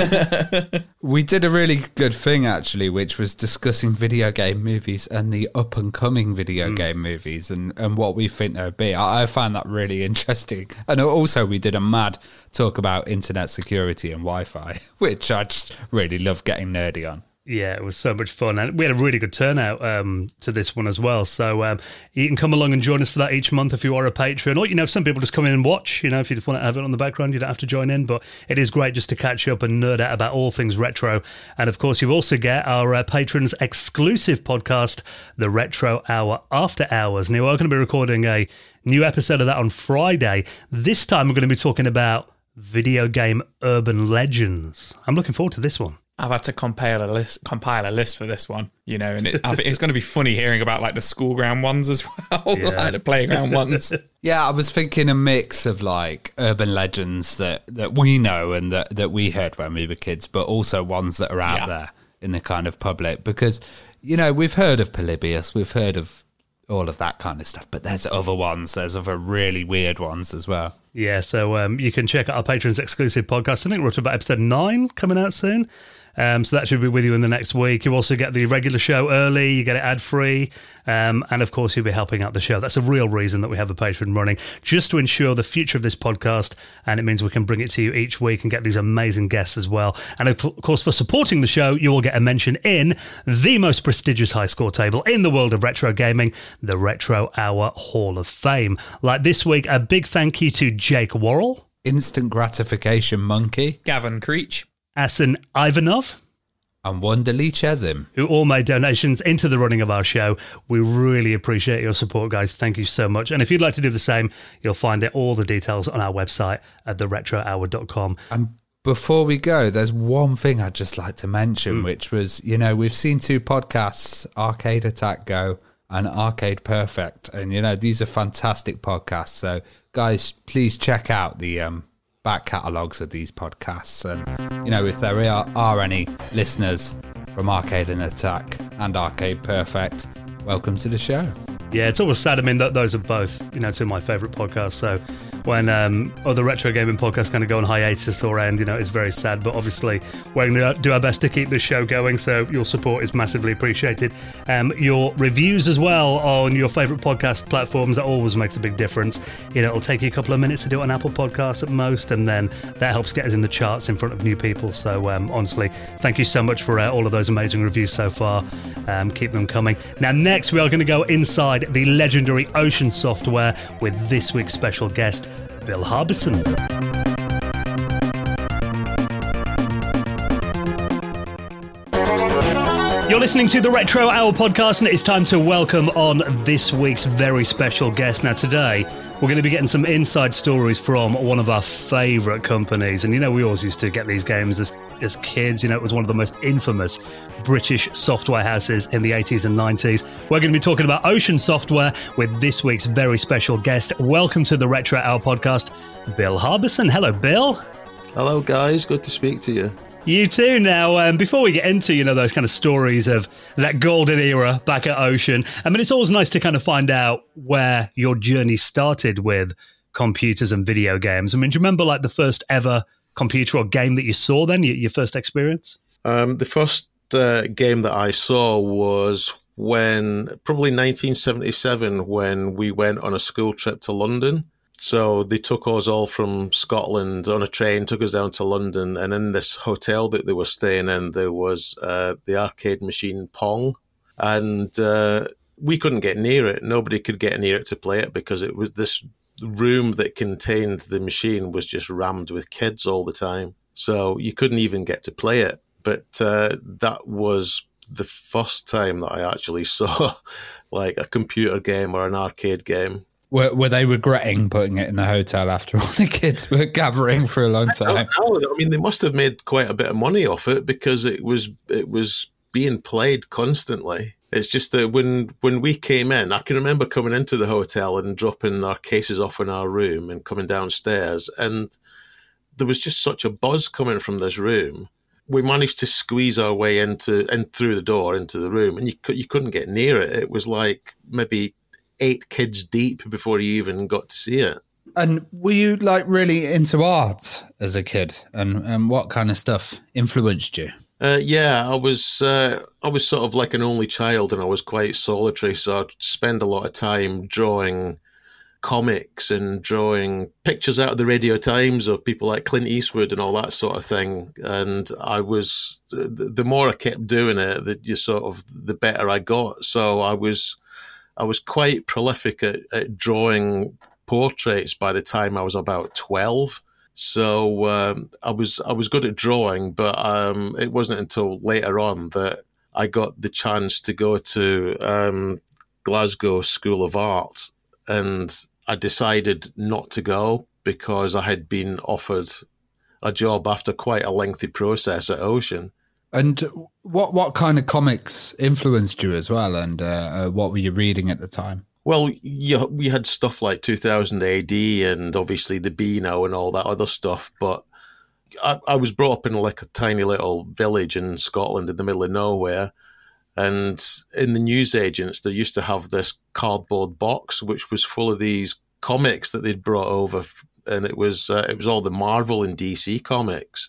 We did a really good thing, actually, which was discussing video game movies and the up-and-coming video mm. game movies and, and what we think they would be. I, I found that really interesting. And also, we did a mad talk about internet security and Wi-Fi, which I just really love getting nerdy on. Yeah, it was so much fun. And we had a really good turnout um, to this one as well. So um, you can come along and join us for that each month if you are a patron. Or, you know, some people just come in and watch. You know, if you just want to have it on the background, you don't have to join in. But it is great just to catch up and nerd out about all things retro. And, of course, you also get our uh, patrons' exclusive podcast, The Retro Hour After Hours. Now, we're going to be recording a new episode of that on Friday. This time, we're going to be talking about video game urban legends. I'm looking forward to this one. I've had to compile a list, compile a list for this one, you know, and it, I think it's going to be funny hearing about like the school ground ones as well, yeah. like the playground ones. Yeah, I was thinking a mix of like urban legends that, that we know and that, that we heard when we were kids, but also ones that are out yeah. there in the kind of public because, you know, we've heard of Polybius, we've heard of all of that kind of stuff, but there's other ones, there's other really weird ones as well. Yeah, so um, you can check out our patrons' exclusive podcast. I think we're up to about episode nine coming out soon. Um, so that should be with you in the next week. You also get the regular show early, you get it ad-free, um, and of course you'll be helping out the show. That's a real reason that we have a Patreon running, just to ensure the future of this podcast, and it means we can bring it to you each week and get these amazing guests as well. And of course, for supporting the show, you will get a mention in the most prestigious high score table in the world of retro gaming, the Retro Hour Hall of Fame. Like this week, a big thank you to Jake Worrell, Instant Gratification Monkey, Gavin Creech, Asin Ivanov, and Wonderly Chesim, who all made donations into the running of our show. We really appreciate your support, guys. Thank you so much. And if you'd like to do the same, you'll find it, all the details on our website at the retro hour dot com. And before we go, there's one thing I'd just like to mention, mm. which was, you know, we've seen two podcasts, Arcade Attack Go and Arcade Perfect. And, you know, these are fantastic podcasts. So, guys, please check out the um, back catalogues of these podcasts. And, you know, if there are, are any listeners from Arcade and Attack and Arcade Perfect, welcome to the show. Yeah, it's always sad. I mean, th- those are both, you know, two of my favourite podcasts. So when um, other retro gaming podcasts kind of go on hiatus or end, you know, it's very sad. But obviously, we're going to do our best to keep this show going. So your support is massively appreciated. Um, your reviews as well on your favourite podcast platforms, that always makes a big difference. You know, it'll take you a couple of minutes to do it on Apple Podcasts at most, and then that helps get us in the charts in front of new people. So um, honestly, thank you so much for uh, all of those amazing reviews so far. Um, keep them coming. Now, next we are going to go inside the legendary Ocean Software with this week's special guest, Bill Harbison. You're listening to the Retro Hour podcast, and it's time to welcome on this week's very special guest. Now, today, we're going to be getting some inside stories from one of our favourite companies. And, you know, we always used to get these games as, as kids. You know, it was one of the most infamous British software houses in the eighties and nineties. We're going to be talking about Ocean Software with this week's very special guest. Welcome to the Retro Hour podcast, Bill Harbison. Hello, Bill. Hello, guys. Good to speak to you. You too. Now, um, before we get into, you know, those kind of stories of that golden era back at Ocean, I mean, it's always nice to kind of find out where your journey started with computers and video games. I mean, do you remember like the first ever computer or game that you saw then, your, your first experience? Um, the first uh, game that I saw was when, probably nineteen seventy-seven, when we went on a school trip to London. So they took us all from Scotland on a train, took us down to London, and in this hotel that they were staying in, there was uh, the arcade machine Pong, and uh, we couldn't get near it. Nobody could get near it to play it because it was this room that contained the machine was just rammed with kids all the time. So you couldn't even get to play it. But uh, that was the first time that I actually saw like a computer game or an arcade game. Were, were they regretting putting it in the hotel after all the kids were gathering for a long time? I don't know. I mean, they must have made quite a bit of money off it because it was it was being played constantly. It's just that when when we came in, I can remember coming into the hotel and dropping our cases off in our room and coming downstairs, and there was just such a buzz coming from this room. We managed to squeeze our way into and through the door into the room, and you you couldn't get near it. It was like maybe eight kids deep before you even got to see it. And were you like really into art as a kid? And, and what kind of stuff influenced you? Uh, yeah, I was uh, I was sort of like an only child, and I was quite solitary, so I'd spend a lot of time drawing comics and drawing pictures out of the Radio Times of people like Clint Eastwood and all that sort of thing. And I was, the more I kept doing it, the you sort of the better I got. So I was I was quite prolific at, at drawing portraits by the time I was about twelve. So um, I was I was good at drawing, but um, it wasn't until later on that I got the chance to go to um, Glasgow School of Art, and I decided not to go because I had been offered a job after quite a lengthy process at Ocean. And what what kind of comics influenced you as well? And uh, uh, what were you reading at the time? Well, you, we had stuff like two thousand A D and obviously the Beano and all that other stuff. But I, I was brought up in like a tiny little village in Scotland in the middle of nowhere. And in the newsagents, they used to have this cardboard box which was full of these comics that they'd brought over. And it was uh, it was all the Marvel and D C comics.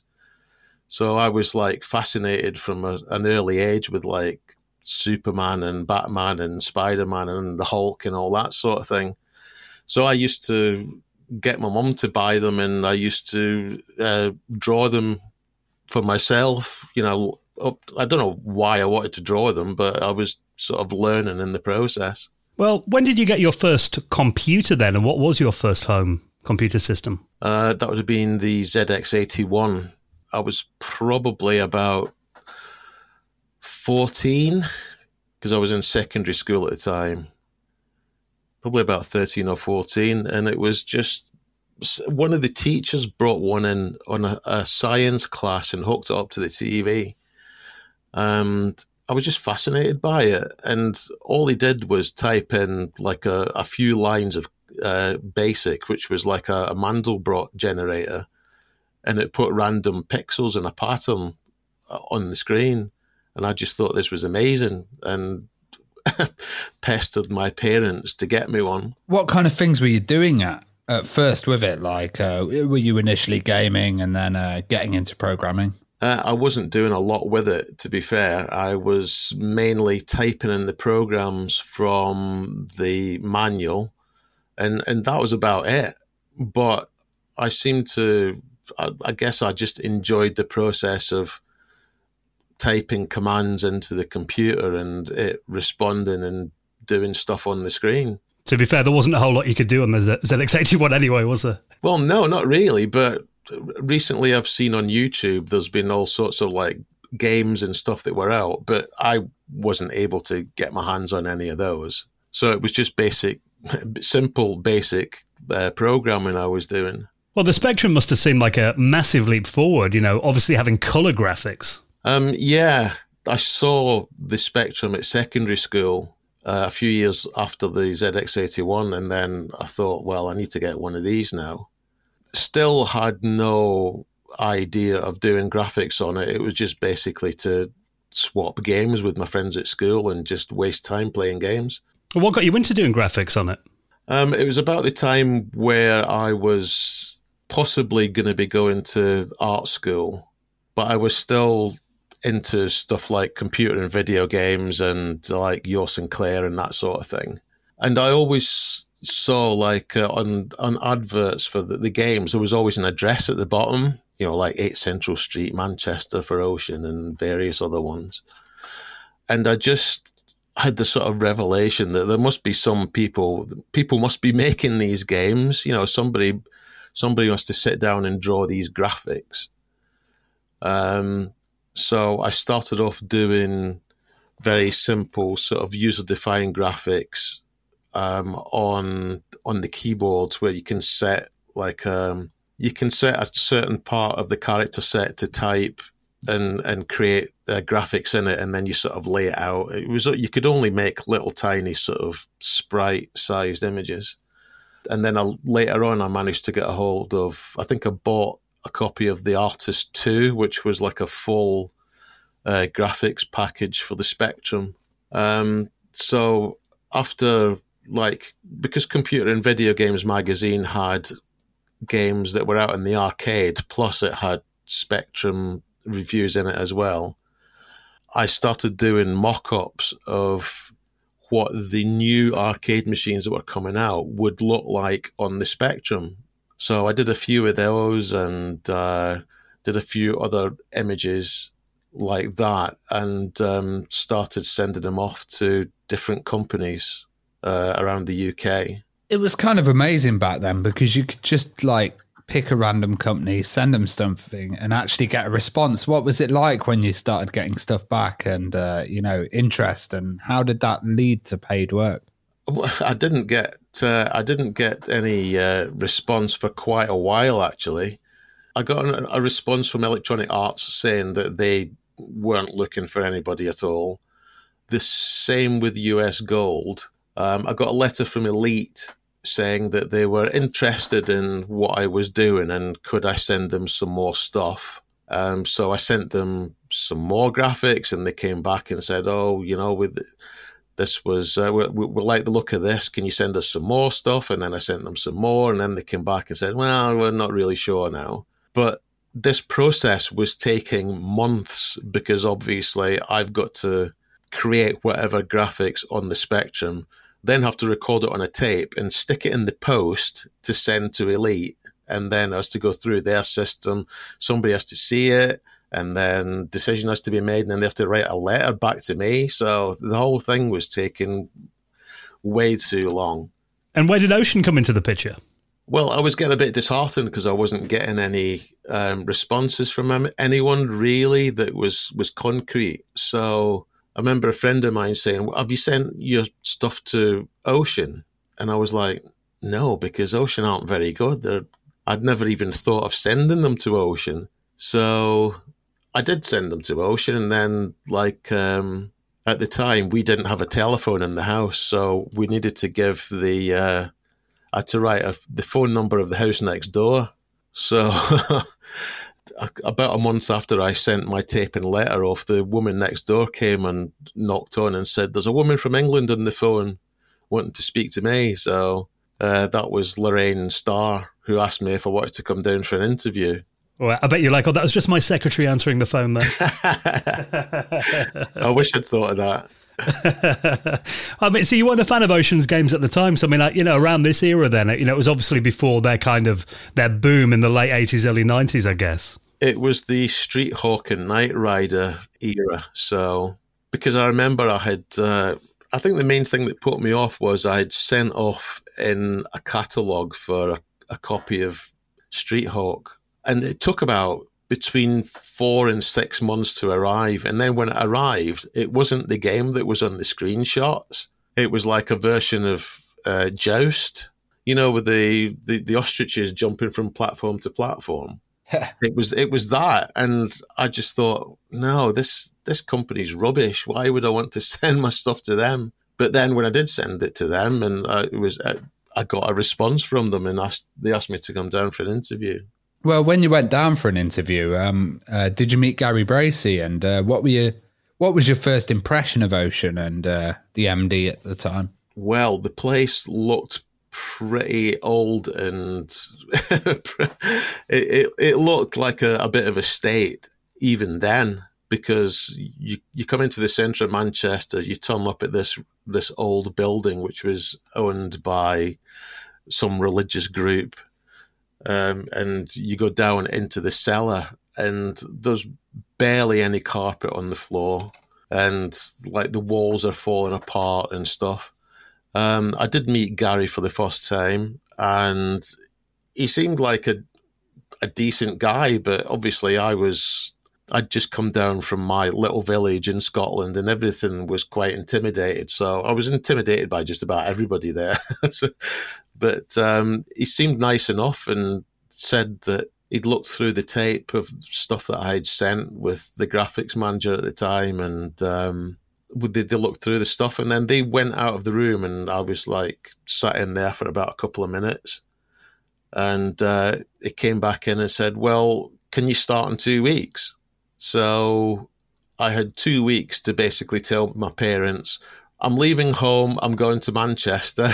So I was like fascinated from a, an early age with like Superman and Batman and Spider-Man and the Hulk and all that sort of thing. So I used to get my mum to buy them, and I used to uh, draw them for myself. You know, I don't know why I wanted to draw them, but I was sort of learning in the process. Well, when did you get your first computer then, and what was your first home computer system? Uh, that would have been the Z X eighty-one. I was probably about fourteen because I was in secondary school at the time, probably about thirteen or fourteen. And it was just one of the teachers brought one in on a, a science class and hooked it up to the T V. And I was just fascinated by it. And all he did was type in like a, a few lines of uh, BASIC, which was like a, a Mandelbrot generator. And it put random pixels and a pattern on the screen. And I just thought this was amazing. And pestered my parents to get me one. What kind of things were you doing at, at first with it? Like, uh, were you initially gaming and then uh, getting into programming? Uh, I wasn't doing a lot with it, to be fair. I was mainly typing in the programs from the manual, and, and that was about it. But I seemed to, I, I guess I just enjoyed the process of typing commands into the computer and it responding and doing stuff on the screen. To be fair, there wasn't a whole lot you could do on the Z X eighty-one anyway, was there? Well, no, not really, but recently I've seen on YouTube there's been all sorts of like games and stuff that were out, but I wasn't able to get my hands on any of those. So it was just basic, simple, basic uh, programming I was doing. Well, the Spectrum must have seemed like a massive leap forward, you know, obviously having colour graphics. Um, yeah, I saw the Spectrum at secondary school uh, a few years after the Z X eighty-one, and then I thought, well, I need to get one of these now. Still had no idea of doing graphics on it. It was just basically to swap games with my friends at school and just waste time playing games. Well, what got you into doing graphics on it? Um, it was about the time where I was possibly going to be going to art school, but I was still into stuff like computer and video games and like Yo Sinclair and that sort of thing. And I always saw like uh, on on adverts for the, the games, there was always an address at the bottom, you know, like eight Central Street, Manchester for Ocean and various other ones. And I just had the sort of revelation that there must be some people, people must be making these games. You know, somebody, somebody wants to sit down and draw these graphics. Um, so I started off doing very simple sort of user-defined graphics Um, on on the keyboards, where you can set like um, you can set a certain part of the character set to type and and create uh, graphics in it, and then you sort of lay it out. It was you could only make little tiny sort of sprite-sized images, and then I, later on I managed to get a hold of. I think I bought a copy of the Artist two, which was like a full uh, graphics package for the Spectrum. Um, so after like, because Computer and Video Games magazine had games that were out in the arcade, plus it had Spectrum reviews in it as well, I started doing mock-ups of what the new arcade machines that were coming out would look like on the Spectrum. So I did a few of those and uh, did a few other images like that, and um, started sending them off to different companies Uh, around the U K. It was kind of amazing back then because you could just like pick a random company, send them something and actually get a response. What was it like when you started getting stuff back and, uh, you know, interest, and how did that lead to paid work? I didn't get, uh, I didn't get any uh, response for quite a while, actually. I got a, a response from Electronic Arts saying that they weren't looking for anybody at all. The same with U S Gold. Um, I got a letter from Elite saying that they were interested in what I was doing and could I send them some more stuff. Um, so I sent them some more graphics, and they came back and said, oh, you know, with this was, uh, we, we like the look of this. Can you send us some more stuff? And then I sent them some more, and then they came back and said, well, we're not really sure now. But this process was taking months because obviously I've got to create whatever graphics on the Spectrum, then have to record it on a tape and stick it in the post to send to Elite, and then has to go through their system. Somebody has to see it, and then decision has to be made, and then they have to write a letter back to me. So the whole thing was taking way too long. And where did Ocean come into the picture? Well, I was getting a bit disheartened because I wasn't getting any um, responses from anyone really that was, was concrete. So I remember a friend of mine saying, have you sent your stuff to Ocean? And I was like, no, because Ocean aren't very good. They're, I'd never even thought of sending them to Ocean. So I did send them to Ocean. And then, like, um, at the time, we didn't have a telephone in the house. So we needed to give the, uh, I had to write a, the phone number of the house next door. So about a month after I sent my tape and letter off, the woman next door came and knocked on and said, "There's a woman from England on the phone wanting to speak to me." So uh, that was Lorraine Starr, who asked me if I wanted to come down for an interview. Well, I bet you're like, oh, that was just my secretary answering the phone there. I wish I'd thought of that. I mean, so you weren't a fan of Ocean's games at the time. So, I mean, like, you know, around this era then, you know, it was obviously before their kind of, their boom in the late eighties, early nineties, I guess. It was the Street Hawk and Knight Rider era. So, because I remember I had, uh, I think the main thing that put me off was I had sent off in a catalogue for a, a copy of Street Hawk. And it took about between four and six months to arrive. And then when it arrived, it wasn't the game that was on the screenshots. It was like a version of uh, Joust, you know, with the, the, the ostriches jumping from platform to platform. It was it was that. And I just thought, no, this, this company's rubbish. Why would I want to send my stuff to them? But then when I did send it to them, and uh, it was uh, I got a response from them, and asked, they asked me to come down for an interview. Well, when you went down for an interview, um, uh, did you meet Gary Bracey? And uh, what were you, what was your first impression of Ocean and uh, the M D at the time? Well, the place looked pretty old, and it, it it looked like a, a bit of a state even then, because you you come into the centre of Manchester, you turn up at this this old building which was owned by some religious group. Um, and you go down into the cellar, and there's barely any carpet on the floor, and like the walls are falling apart and stuff. Um, I did meet Gary for the first time, and he seemed like a a decent guy, but obviously I was I'd just come down from my little village in Scotland, and everything was quite intimidated. So I was intimidated by just about everybody there. so, But um, he seemed nice enough, and said that he'd looked through the tape of stuff that I had sent with the graphics manager at the time, and um, they, they looked through the stuff, and then they went out of the room, and I was like sat in there for about a couple of minutes, and uh, they came back in and said, "Well, can you start in two weeks?" So I had two weeks to basically tell my parents, I'm leaving home, I'm going to Manchester.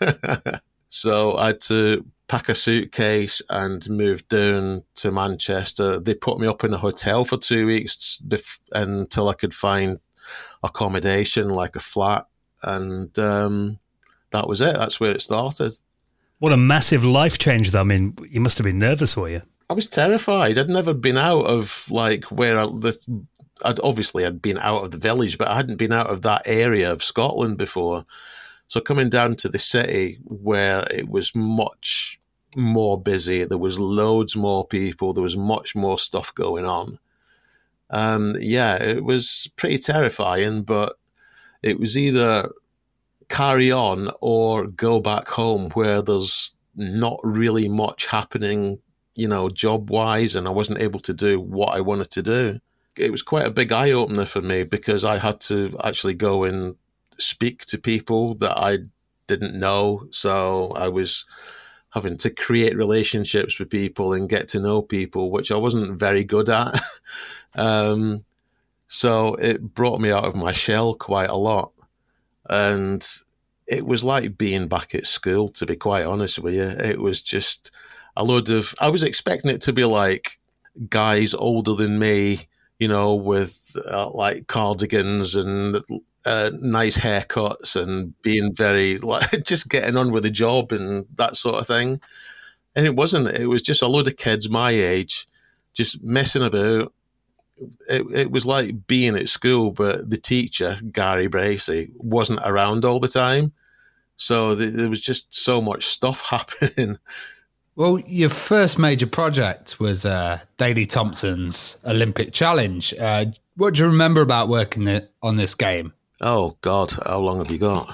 So I had to pack a suitcase and move down to Manchester. They put me up in a hotel for two weeks bef- until I could find accommodation, like a flat. And um, that was it. That's where it started. What a massive life change, though. I mean, you must have been nervous, were you? I was terrified. I'd never been out of, like, where I, the, I'd obviously I'd been out of the village, but I hadn't been out of that area of Scotland before. So coming down to the city where it was much more busy, there was loads more people, there was much more stuff going on. Um, yeah, it was pretty terrifying, but it was either carry on or go back home where there's not really much happening, you know, job-wise, and I wasn't able to do what I wanted to do. It was quite a big eye-opener for me, because I had to actually go and speak to people that I didn't know. So I was having to create relationships with people and get to know people, which I wasn't very good at. um, so it brought me out of my shell quite a lot. And it was like being back at school, to be quite honest with you. It was just a load of, I was expecting it to be like guys older than me, you know, with uh, like cardigans and Uh, nice haircuts and being very, like, just getting on with the job and that sort of thing. And it wasn't. It was just a load of kids my age just messing about. It, it was like being at school, but the teacher, Gary Bracey, wasn't around all the time. So th- there was just so much stuff happening. Well, your first major project was uh, Daley Thompson's Olympic Challenge. Uh, what do you remember about working it, on this game? Oh God, how long have you got?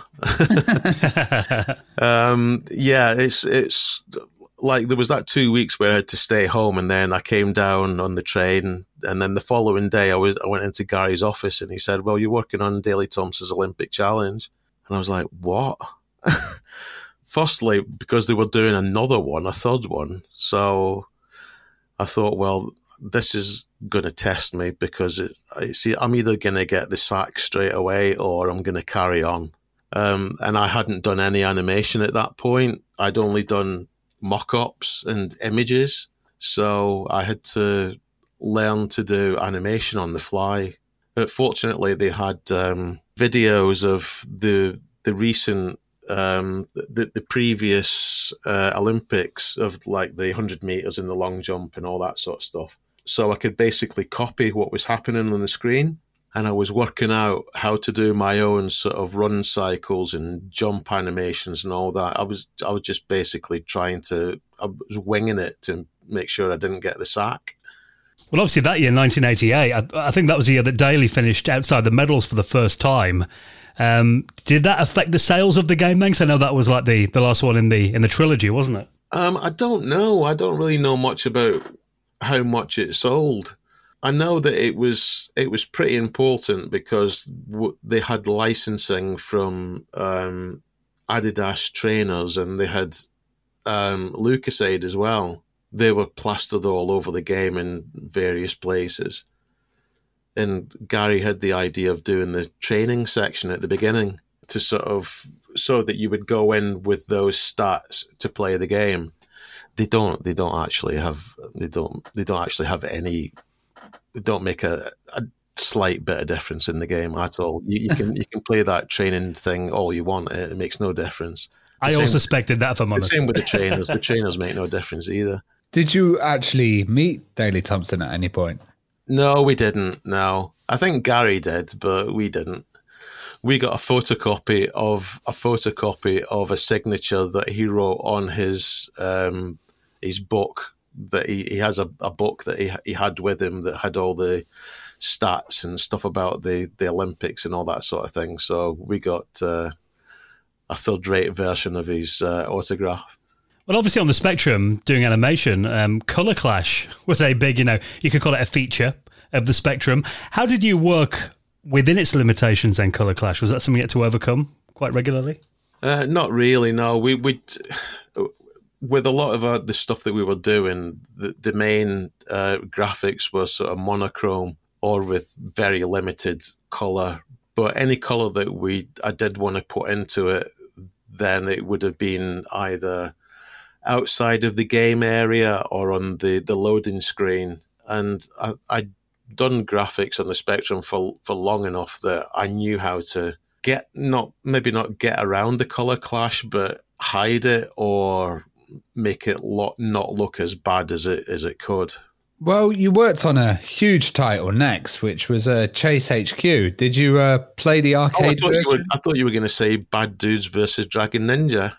um, yeah, it's it's like there was that two weeks where I had to stay home, and then I came down on the train, and then the following day I was I went into Gary's office, and he said, "Well, you're working on Daley Thompson's Olympic Challenge," and I was like, "What?" Firstly, because they were doing another one, a third one, so I thought, well, this is going to test me because it, I see I'm either going to get the sack straight away or I'm going to carry on. Um, and I hadn't done any animation at that point. I'd only done mock-ups and images. So I had to learn to do animation on the fly. But fortunately, they had um, videos of the the recent, um, the, the previous uh, Olympics of like the one hundred meters and the long jump and all that sort of stuff. So I could basically copy what was happening on the screen. And I was working out how to do my own sort of run cycles and jump animations and all that. I was I was just basically trying to, I was winging it to make sure I didn't get the sack. Well, obviously that year, nineteen eighty-eight, I, I think that was the year that Daly finished outside the medals for the first time. Um, did that affect the sales of the game then? 'Cause I know that was like the, the last one in the in the trilogy, wasn't it? Um, I don't know. I don't really know much about how much it sold. I know that it was it was pretty important because w- they had licensing from um, Adidas trainers and they had um, Lucasade as well. They were plastered all over the game in various places. And Gary had the idea of doing the training section at the beginning to sort of so that you would go in with those stats to play the game. They don't. They don't actually have. They don't. They don't actually have any. They don't make a, a slight bit of difference in the game at all. You, you can you can play that training thing all you want. It, it makes no difference. The I same, all suspected that, if I'm the honest. same with the trainers. The trainers make no difference either. Did you actually meet Daley Thompson at any point? No, we didn't. No, I think Gary did, but we didn't. We got a photocopy of a photocopy of a signature that he wrote on his um, his book. That he, he has a, a book that he he had with him that had all the stats and stuff about the, the Olympics and all that sort of thing. So we got uh, a third-rate version of his uh, autograph. Well, obviously on the Spectrum, doing animation, um, Colour Clash was a big, you know, you could call it a feature of the Spectrum. How did you work within its limitations then, Colour Clash? Was that something you had to overcome quite regularly? Uh, not really, no. We we with a lot of uh, the stuff that we were doing, the, the main uh, graphics were sort of monochrome or with very limited colour. But any colour that we I did want to put into it, then it would have been either outside of the game area or on the, the loading screen. And I, I'd done graphics on the Spectrum for for long enough that I knew how to get, not maybe not get around the colour clash, but hide it or make it lo- not look as bad as it as it could. Well, you worked on a huge title next, which was uh, Chase H Q. Did you uh, play the Oh, I arcade thought you version? were, I thought you were going to say Bad Dudes versus Dragon Ninja.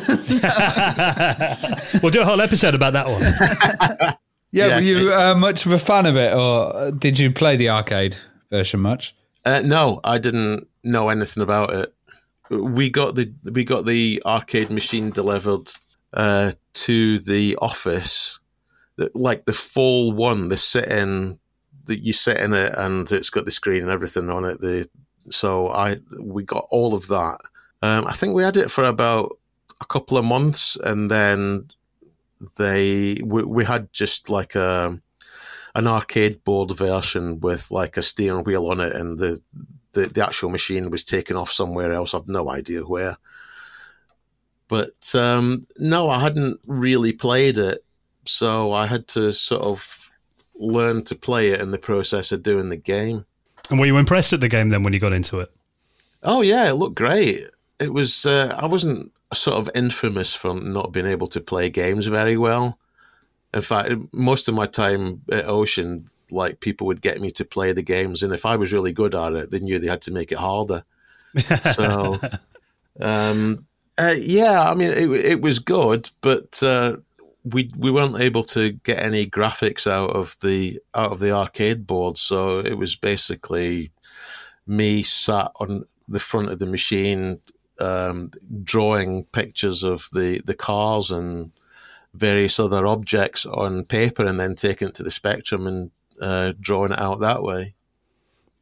We'll do a whole episode about that one. Yeah, Yeah, were you it- uh, much of a fan of it, or did you play the arcade version much? Uh, no, I didn't know anything about it. We got the we got the arcade machine delivered uh, to the office, like the full one, the sit-in, that you sit in it and it's got the screen and everything on it. The so I we got all of that. Um, I think we had it for about a couple of months, and then they we, we had just like a an arcade board version with like a steering wheel on it, and the the, the actual machine was taken off somewhere else. I've no idea where. But um, no, I hadn't really played it, so I had to sort of learn to play it in the process of doing the game. And were you impressed at the game then when you got into it? Oh yeah, it looked great. It was. Uh, I wasn't sort of infamous for not being able to play games very well. In fact, most of my time at Ocean, like people would get me to play the games, and if I was really good at it, they knew they had to make it harder. So, um, uh, yeah, I mean, it, it was good, but uh, we we weren't able to get any graphics out of the out of the arcade board. So it was basically me sat on the front of the machine, um, drawing pictures of the, the cars and various other objects on paper, and then taking it to the Spectrum and uh, drawing it out that way.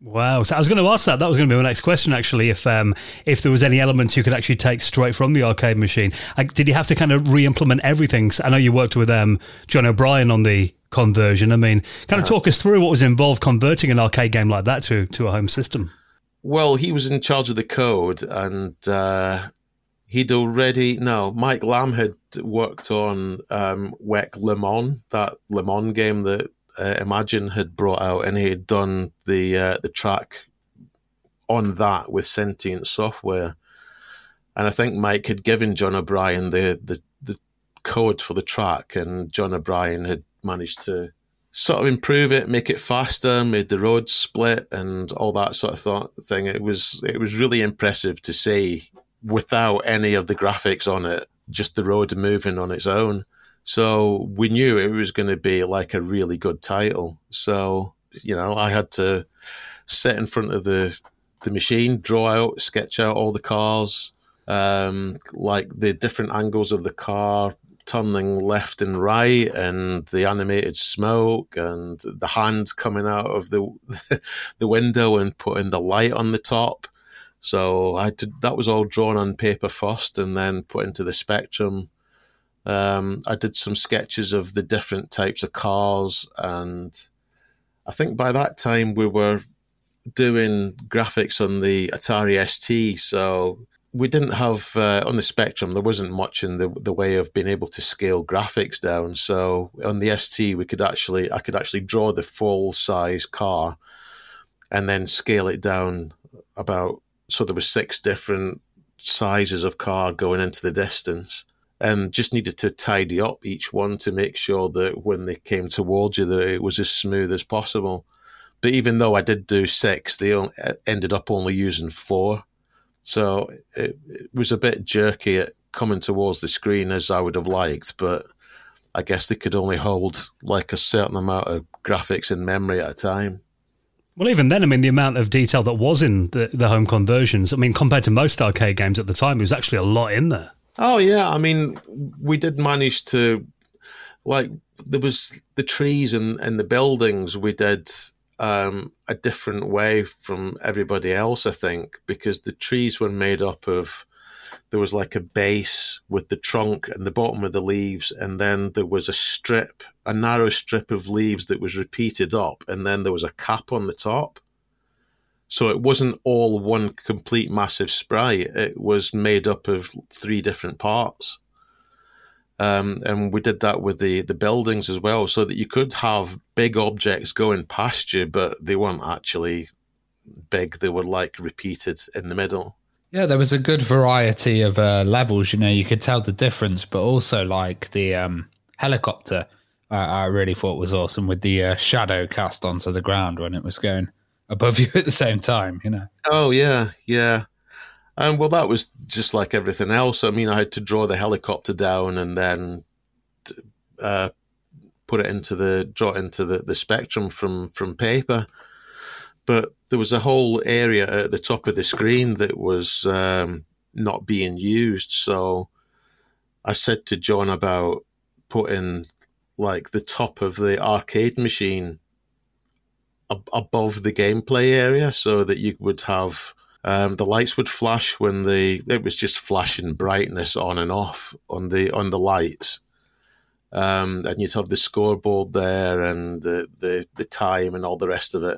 Wow. So I was going to ask that. That was going to be my next question, actually, if um, if there was any elements you could actually take straight from the arcade machine. Like, did you have to kind of re-implement everything? I know you worked with um, John O'Brien on the conversion. I mean, kind of talk us through what was involved converting an arcade game like that to, to a home system. Well, he was in charge of the code, and uh, he'd already... No, Mike Lamb had worked on um, W E C Le Mans, that Le Mans game that uh, Imagine had brought out, and he had done the uh, the track on that with Sentient Software. And I think Mike had given John O'Brien the, the, the code for the track, and John O'Brien had managed to sort of improve it, make it faster, made the roads split and all that sort of thought thing. It was it was really impressive to see without any of the graphics on it, just the road moving on its own. So we knew it was going to be like a really good title. So, you know, I had to sit in front of the the machine, draw out, sketch out all the cars, um, like the different angles of the car, turning left and right, and the animated smoke, and the hand coming out of the the window and putting the light on the top. So I did, that was all drawn on paper first, and then put into the Spectrum. Um, I did some sketches of the different types of cars, and I think by that time we were doing graphics on the Atari S T, so we didn't have, uh, on the Spectrum, there wasn't much in the the way of being able to scale graphics down. So on the S T, we could actually, I could actually draw the full size car and then scale it down about, so there were six different sizes of car going into the distance, and just needed to tidy up each one to make sure that when they came towards you, that it was as smooth as possible. But even though I did do six, they only, ended up only using four. So it, it was a bit jerky at coming towards the screen as I would have liked, but I guess they could only hold like a certain amount of graphics in memory at a time. Well, even then, I mean, the amount of detail that was in the, the home conversions, I mean, compared to most arcade games at the time, there was actually a lot in there. Oh, yeah. I mean, we did manage to, like, there was the trees and, and the buildings we did um, a different way from everybody else, I think, because the trees were made up of, there was like a base with the trunk and the bottom of the leaves, and then there was a strip, a narrow strip of leaves that was repeated up, and then there was a cap on the top. So it wasn't all one complete massive sprite. It was made up of three different parts. Um, and we did that with the, the buildings as well, so that you could have big objects going past you, but they weren't actually big. They were like repeated in the middle. Yeah, there was a good variety of uh, levels. You know, you could tell the difference, but also like the um, helicopter, uh, I really thought was awesome with the uh, shadow cast onto the ground when it was going above you at the same time, you know. Oh, yeah, yeah. Um, well, that was just like everything else. I mean, I had to draw the helicopter down and then uh, put it into the, draw it into the, the Spectrum from, from paper. But there was a whole area at the top of the screen that was um, not being used. So I said to John about putting like the top of the arcade machine ab- above the gameplay area, so that you would have um, the lights would flash when the it was just flashing brightness on and off on the on the lights, um, and you'd have the scoreboard there and the, the the time and all the rest of it.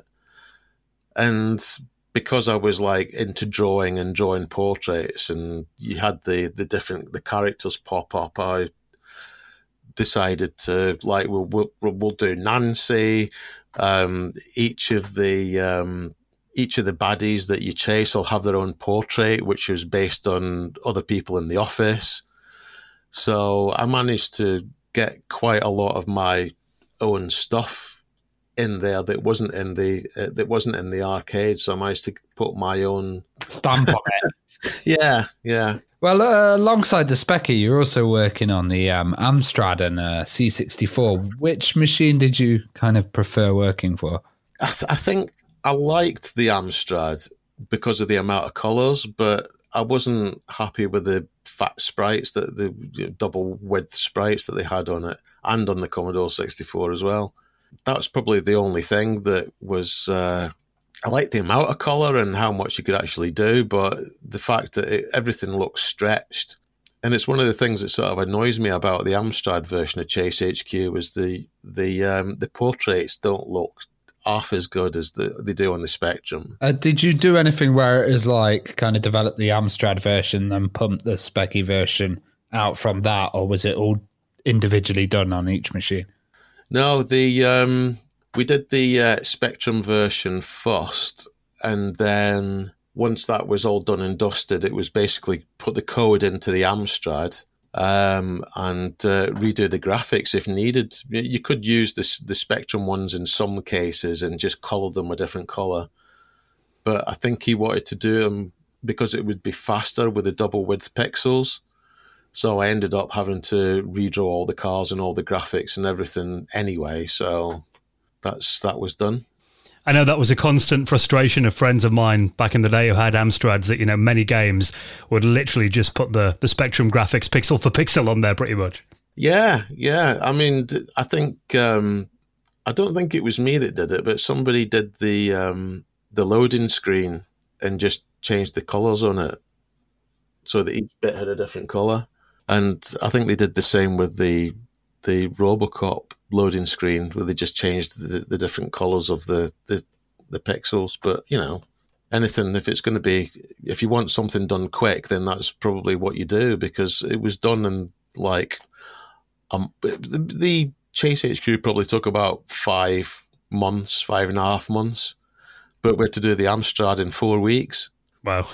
And because I was like into drawing and drawing portraits, and you had the, the different the characters pop up, I decided to like we'll we'll, we'll do Nancy. Um, each of the um, each of the baddies that you chase will have their own portrait, which was based on other people in the office. So I managed to get quite a lot of my own stuff in there that wasn't in the uh, that wasn't in the arcade. So I managed to put my own stamp on it. Yeah, yeah. Well, uh, alongside the Specky, you're also working on the um, Amstrad and uh, C sixty-four. Which machine did you kind of prefer working for? I, th- I think I liked the Amstrad because of the amount of colours, but I wasn't happy with the fat sprites, that the double width sprites that they had on it, and on the Commodore sixty-four as well. That's probably the only thing that was uh, I liked the amount of colour and how much you could actually do, but the fact that it, everything looks stretched. And it's one of the things that sort of annoys me about the Amstrad version of Chase H Q is the the um, the portraits don't look half as good as the, they do on the Spectrum. Uh, did you do anything where it is like kind of develop the Amstrad version, then pump the Specky version out from that, or was it all individually done on each machine? No, the um, we did the uh, Spectrum version first, and then once that was all done and dusted, it was basically put the code into the Amstrad um, and uh, redo the graphics if needed. You could use this, the Spectrum ones in some cases and just color them a different color. But I think he wanted to do them because it would be faster with the double width pixels. So I ended up having to redraw all the cars and all the graphics and everything anyway. So that's that was done. I know that was a constant frustration of friends of mine back in the day who had Amstrads that, you know, many games would literally just put the, the Spectrum graphics pixel for pixel on there pretty much. Yeah, yeah. I mean, I think, um, I don't think it was me that did it, but somebody did the um, the loading screen and just changed the colours on it so that each bit had a different colour. And I think they did the same with the the Robocop loading screen, where they just changed the, the different colours of the, the the pixels. But, you know, anything, if it's going to be, if you want something done quick, then that's probably what you do, because it was done in like, um, the, the Chase H Q probably took about five months, five and a half months, but we're to do the Amstrad in four weeks. Wow.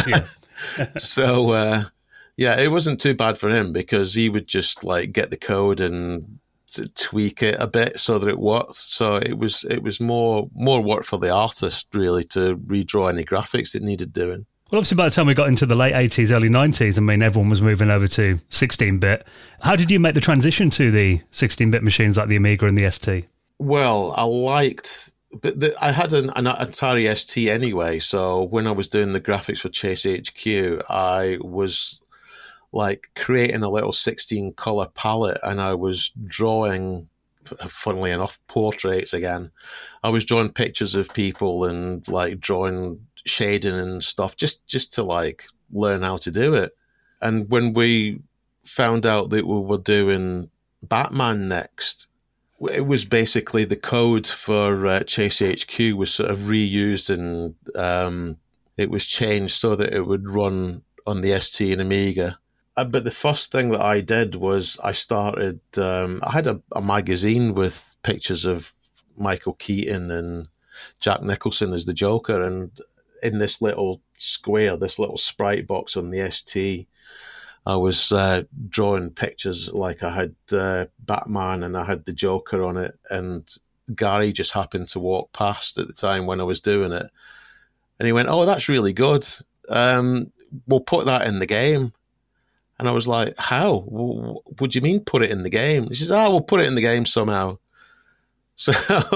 so, uh, yeah, it wasn't too bad for him because he would just like get the code and tweak it a bit so that it worked. So it was it was more more work for the artist really to redraw any graphics that needed doing. Well, obviously, by the time we got into the late eighties, early nineties, I mean, everyone was moving over to sixteen-bit. How did you make the transition to the sixteen-bit machines like the Amiga and the S T? Well, I liked... But the, I had an, an Atari S T anyway, so when I was doing the graphics for Chase H Q, I was like creating a little sixteen color palette, and I was drawing, funnily enough, portraits again. I was drawing pictures of people and like drawing shading and stuff just just to like learn how to do it. And when we found out that we were doing Batman next, it was basically the code for uh, Chase H Q was sort of reused, and um, it was changed so that it would run on the S T and Amiga. Uh, but the first thing that I did was I started, um, I had a, a magazine with pictures of Michael Keaton and Jack Nicholson as the Joker. And in this little square, this little sprite box on the S T, I was uh, drawing pictures like I had uh, Batman and I had the Joker on it. And Gary just happened to walk past at the time when I was doing it. And he went, "Oh, that's really good. Um, we'll put that in the game." And I was like, "How? What do you mean put it in the game?" He says, "Oh, we'll put it in the game somehow." So,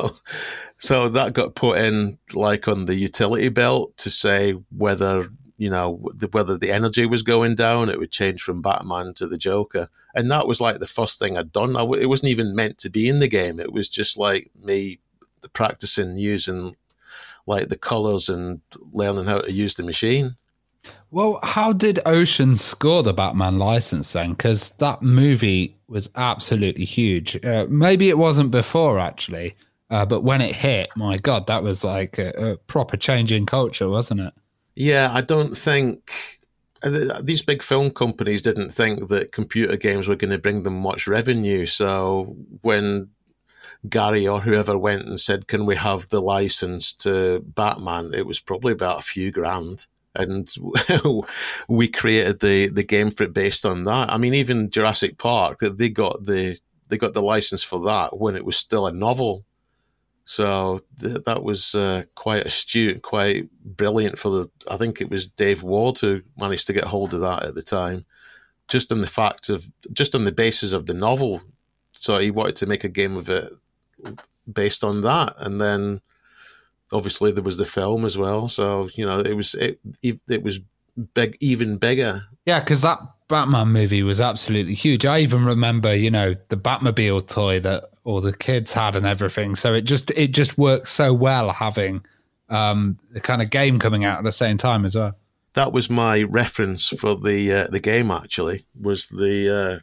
so that got put in like on the utility belt to say whether, you know, whether the energy was going down, it would change from Batman to the Joker. And that was like the first thing I'd done. I, it wasn't even meant to be in the game. It was just like me practicing using like the colors and learning how to use the machine. Well, how did Ocean score the Batman license then? Because that movie was absolutely huge. Uh, maybe it wasn't before, actually, uh, but when it hit, my God, that was like a, a proper change in culture, wasn't it? Yeah, I don't think... These big film companies didn't think that computer games were going to bring them much revenue. So when Gary or whoever went and said, "Can we have the license to Batman?" it was probably about a few grand. And we created the, the game for it based on that. I mean, even Jurassic Park, they got the they got the license for that when it was still a novel. So th- that was uh, quite astute, quite brilliant for the. I think it was Dave Ward who managed to get hold of that at the time, just on the fact of just on the basis of the novel. So he wanted to make a game of it based on that, and then obviously there was the film as well. So you know, it was it it was big, even bigger. Yeah, because that Batman movie was absolutely huge. I even remember, you know, the Batmobile toy that all the kids had and everything. So it just it just worked so well having um, the kind of game coming out at the same time as well. That was my reference for the uh, the game. Actually, was the uh,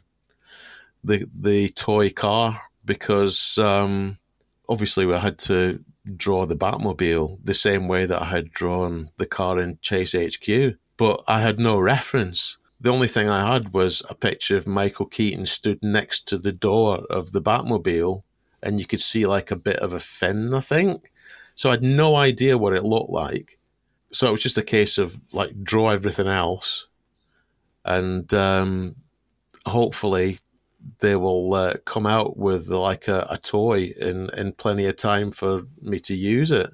the the toy car, because um, obviously we had to draw the Batmobile the same way that I had drawn the car in Chase H Q, but I had no reference. The only thing I had was a picture of Michael Keaton stood next to the door of the Batmobile, and you could see like a bit of a fin, I think. So I had no idea what it looked like. So it was just a case of like draw everything else, and um, hopefully they will uh, come out with like a, a toy in, in plenty of time for me to use it.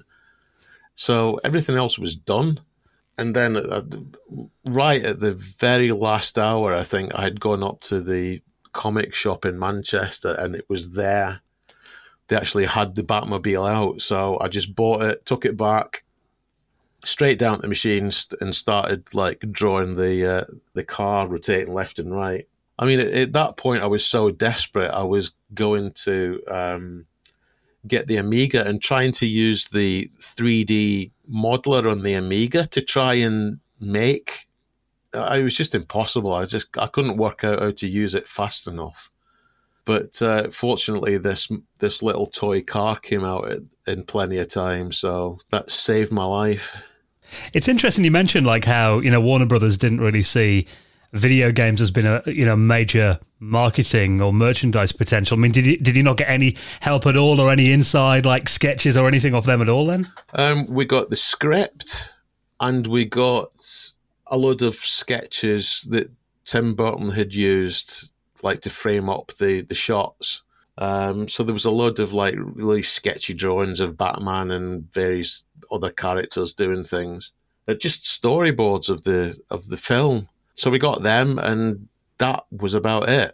So everything else was done. And then uh, right at the very last hour, I think I had gone up to the comic shop in Manchester, and it was there. They actually had the Batmobile out. So I just bought it, took it back, straight down to the machine, and started like drawing the uh, the car rotating left and right. I mean, at, at that point, I was so desperate. I was going to um, get the Amiga and trying to use the three D modeler on the Amiga to try and make. Uh, it was just impossible. I just I couldn't work out how to use it fast enough. But uh, fortunately, this this little toy car came out at, in plenty of time, so that saved my life. It's interesting you mentioned like how, you know, Warner Brothers didn't really see video games as being a, you know, major marketing or merchandise potential. I mean, did you, did you not get any help at all, or any inside like sketches or anything off them at all then? Um, we got the script, and we got a load of sketches that Tim Burton had used like to frame up the, the shots. Um, so there was a load of like really sketchy drawings of Batman and various other characters doing things. Uh, just storyboards of the of the film. So we got them, and that was about it.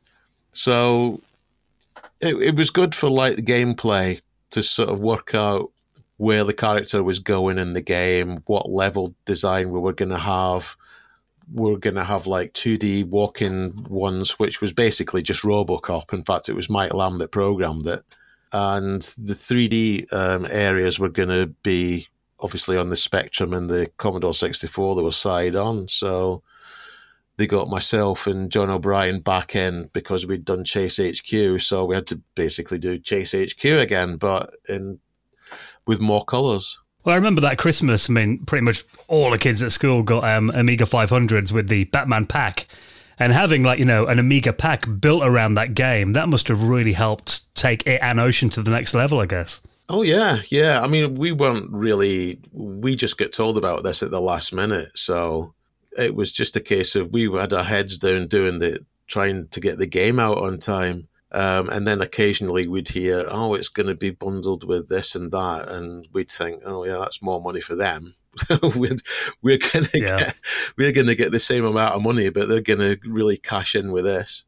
So it, it was good for like the gameplay to sort of work out where the character was going in the game, what level design we were going to have. We were going to have like two D walking ones, which was basically just RoboCop. In fact, it was Mike Lamb that programmed it. And the three D um, areas were going to be obviously on the Spectrum and the Commodore sixty-four. They were side on. So they got myself and John O'Brien back in because we'd done Chase H Q. So we had to basically do Chase H Q again, but in with more colours. Well, I remember that Christmas, I mean, pretty much all the kids at school got um, Amiga five hundreds with the Batman pack. And having, like, you know, an Amiga pack built around that game, that must have really helped take it and Ocean to the next level, I guess. Oh, yeah, yeah. I mean, we weren't really... We just get told about this at the last minute. So it was just a case of we had our heads down doing the... trying to get the game out on time. Um, and then occasionally we'd hear, oh, it's going to be bundled with this and that. And we'd think, oh, yeah, that's more money for them. we're we're going to yeah. get we're going to get the same amount of money, but they're going to really cash in with this.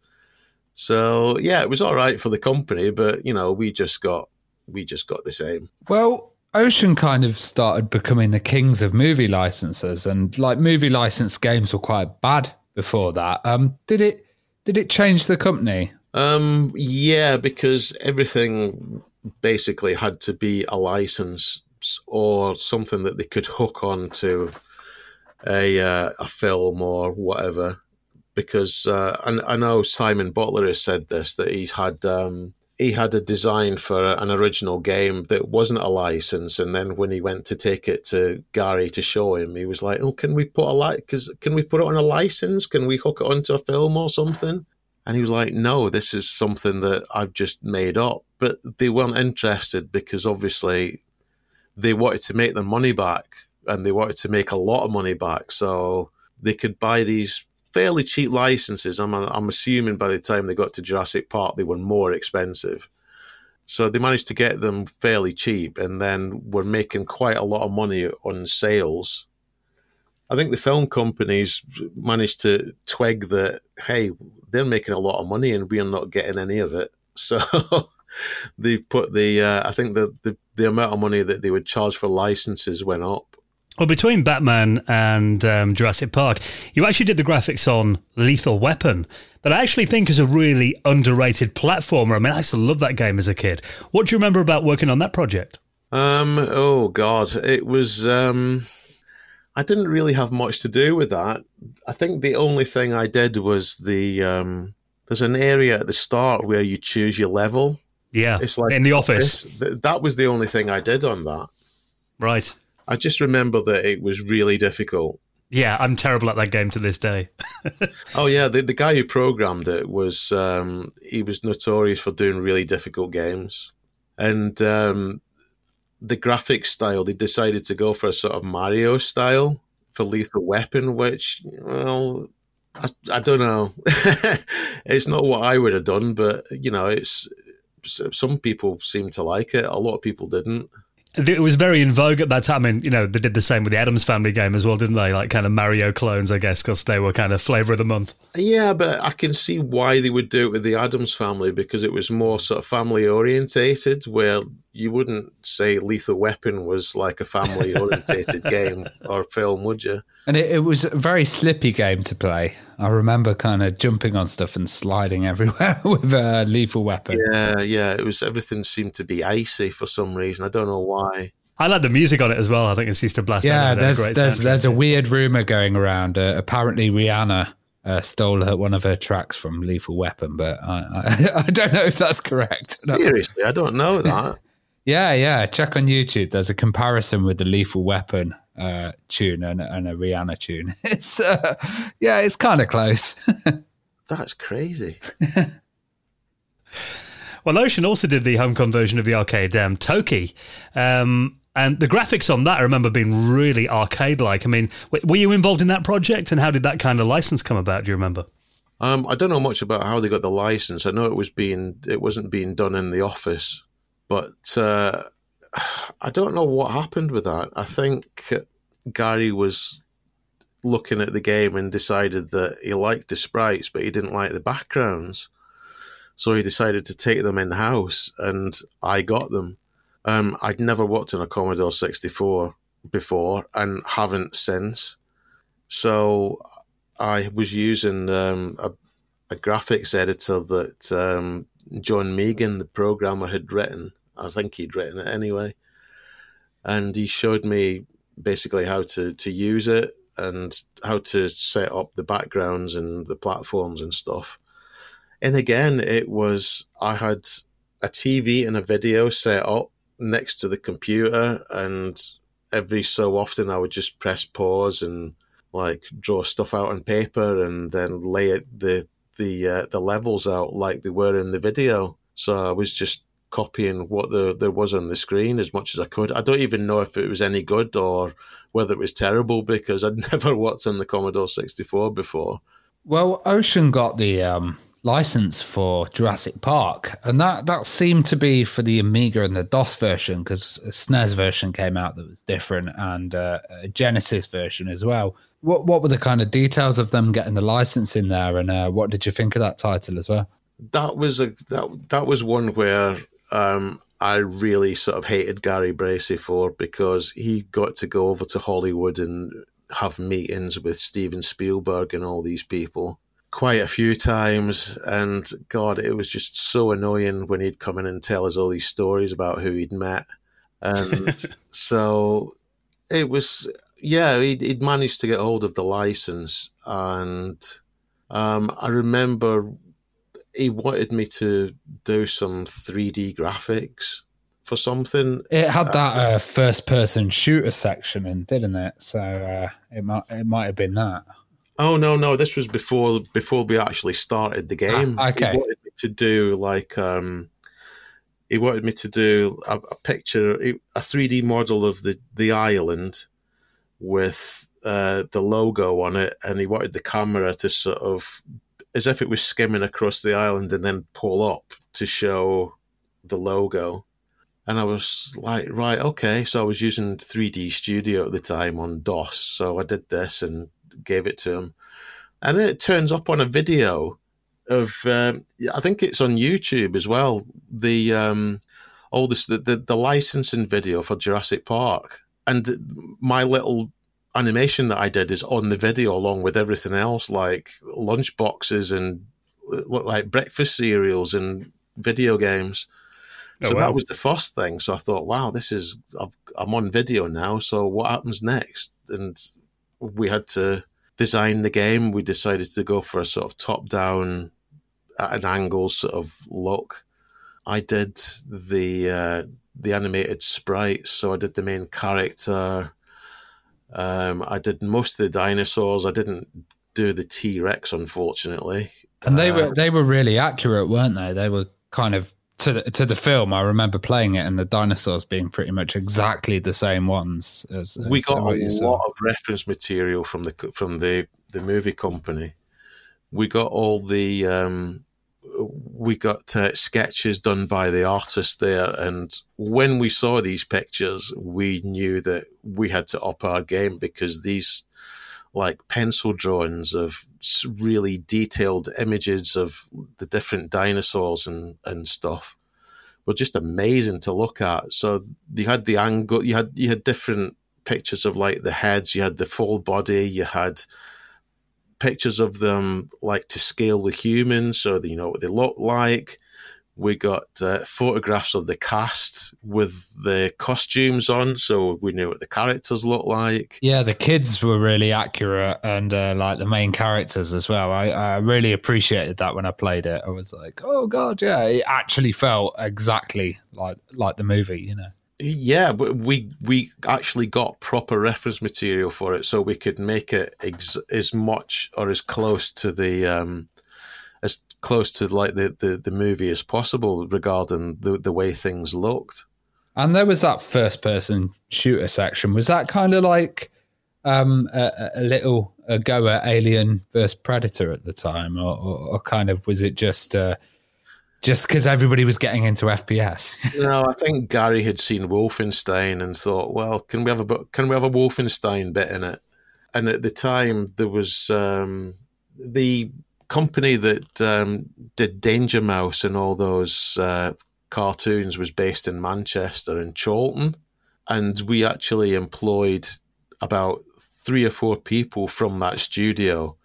So, yeah, it was all right for the company, but, you know, we just got we just got the same. Well, Ocean kind of started becoming the kings of movie licenses, and like movie license games were quite bad before that. Um, did it did it change the company? Um, yeah, because everything basically had to be a license or something that they could hook on to a uh, a film or whatever. Because uh, I, I know Simon Butler has said this, that he's had um, he had a design for an original game that wasn't a license, and then when he went to take it to Gary to show him, he was like, "Oh, can we put a li- cause, Can we put it on a license? Can we hook it onto a film or something?" And he was like, no, this is something that I've just made up. But they weren't interested because obviously they wanted to make their money back, and they wanted to make a lot of money back. So they could buy these fairly cheap licenses. I'm, I'm assuming by the time they got to Jurassic Park, they were more expensive. So they managed to get them fairly cheap, and then were making quite a lot of money on sales. I think the film companies managed to twig that, hey, they're making a lot of money and we're not getting any of it. So they put the, uh, I think the, the, the amount of money that they would charge for licenses went up. Well, between Batman and um, Jurassic Park, you actually did the graphics on Lethal Weapon, that I actually think is a really underrated platformer. I mean, I used to love that game as a kid. What do you remember about working on that project? Um, oh God, it was. Um, I didn't really have much to do with that. I think the only thing I did was the. Um, there's an area at the start where you choose your level. Yeah, It's like in the office. Th- That was the only thing I did on that. Right. I just remember that it was really difficult. Yeah, I'm terrible at that game to this day. Oh yeah, the the guy who programmed it was um, he was notorious for doing really difficult games, and um, the graphics style they decided to go for a sort of Mario style for Lethal Weapon, which well, I, I don't know, it's not what I would have done, but you know, it's some people seem to like it, a lot of people didn't. It was very in vogue at that time. I mean, you know, they did the same with the Addams Family game as well, didn't they? Like kind of Mario clones, I guess, because they were kind of flavour of the month. Yeah, but I can see why they would do it with the Addams Family, because it was more sort of family orientated, where you wouldn't say Lethal Weapon was like a family orientated game or film, would you? And it, it was a very slippy game to play. I remember kind of jumping on stuff and sliding everywhere with a Lethal Weapon. Yeah, yeah, it was, everything seemed to be icy for some reason. I don't know why. I like the music on it as well. I think it's used to blast. Yeah, out. there's Great there's soundtrack. there's a weird rumor going around. Uh, apparently, Rihanna uh, stole her, one of her tracks from Lethal Weapon, but I I, I don't know if that's correct. No. Seriously, I don't know that. Yeah, yeah. Check on YouTube. There's a comparison with the Lethal Weapon uh, tune and, and a Rihanna tune. It's uh, yeah, it's kind of close. That's crazy. Well, Ocean also did the home conversion of the arcade um, Toki. Um, and the graphics on that, I remember being really arcade-like. I mean, w- were you involved in that project, and how did that kind of license come about? Do you remember? Um, I don't know much about how they got the license. I know it was being, it wasn't being done in the office, but uh, I don't know what happened with that. I think Gary was looking at the game and decided that he liked the sprites, but he didn't like the backgrounds. So he decided to take them in-house, and I got them. Um, I'd never worked on a Commodore sixty-four before and haven't since. So I was using um, a, a graphics editor that um, John Megan, the programmer, had written. I think he'd written it anyway. And he showed me basically how to, to use it and how to set up the backgrounds and the platforms and stuff. And again, it was, I had a T V and a video set up next to the computer, and every so often I would just press pause and like draw stuff out on paper and then lay it, the the uh, the levels out like they were in the video. So I was just copying what the, there was on the screen as much as I could. I don't even know if it was any good or whether it was terrible, because I'd never worked on the Commodore sixty-four before. Well, Ocean got the um, license for Jurassic Park, and that, that seemed to be for the Amiga and the DOS version, because a S N E S version came out that was different, and uh, a Genesis version as well. What what were the kind of details of them getting the license in there, and uh, what did you think of that title as well? That was a that that was one where um, I really sort of hated Gary Bracey for, because he got to go over to Hollywood and have meetings with Steven Spielberg and all these people quite a few times, and God, it was just so annoying when he'd come in and tell us all these stories about who he'd met, and so it was, yeah, he'd, he'd managed to get hold of the license, and um, I remember he wanted me to do some three D graphics for something. It had that uh, first-person shooter section in, didn't it? So uh, it might it might have been that. Oh no, no, this was before before we actually started the game. Ah, okay. He wanted me to do like um, he wanted me to do a, a picture, a three D model of the the island with uh, the logo on it, and he wanted the camera to sort of, as if it was skimming across the island and then pull up to show the logo. And I was like, right, okay. So I was using three D Studio at the time on DOS. So I did this and gave it to him. And then it turns up on a video of, um, I think it's on YouTube as well, the um, all this, the, the, the licensing video for Jurassic Park. And my little animation that I did is on the video along with everything else, like lunch boxes and like breakfast cereals and video games. Oh, So wow. that was the first thing. So I thought, wow, this is, I've, I'm on video now. So what happens next? And we had to design the game. We decided to go for a sort of top down at an angle sort of look. I did the, uh, the animated sprites. So I did the main character. Um, I did most of the dinosaurs. I didn't do the T-Rex, unfortunately. And they Uh, were they were really accurate, weren't they? They were kind of to the, to the film. I remember playing it and the dinosaurs being pretty much exactly the same ones as, we as got what a you saw. lot of reference material from the from the the movie company. We got all the um, we got uh, sketches done by the artist there, and when we saw these pictures, we knew that we had to up our game, because these like pencil drawings of s- really detailed images of the different dinosaurs and and stuff were just amazing to look at. So you had the angle, you had you had different pictures of like the heads, you had the full body, you had pictures of them like to scale with humans, so that you know what they look like. We got uh, photographs of the cast with the costumes on, so we knew what the characters looked like. Yeah, the kids were really accurate, and uh, like the main characters as well. I, I really appreciated that when I played it. I was like, oh god, yeah, it actually felt exactly like like the movie, you know. Yeah, but we we actually got proper reference material for it, so we could make it ex- as much or as close to the um, as close to like the, the, the movie as possible regarding the the way things looked. And there was that first person shooter section. Was that kind of like um, a, a little a go at Alien versus Predator at the time, or, or, or kind of was it just uh, just because everybody was getting into F P S? No, I think Gary had seen Wolfenstein and thought, well, can we have a bit- can we have a Wolfenstein bit in it? And at the time, there was um, the company that um, did Danger Mouse and all those uh, cartoons was based in Manchester and Chorlton, and we actually employed about three or four people from that studio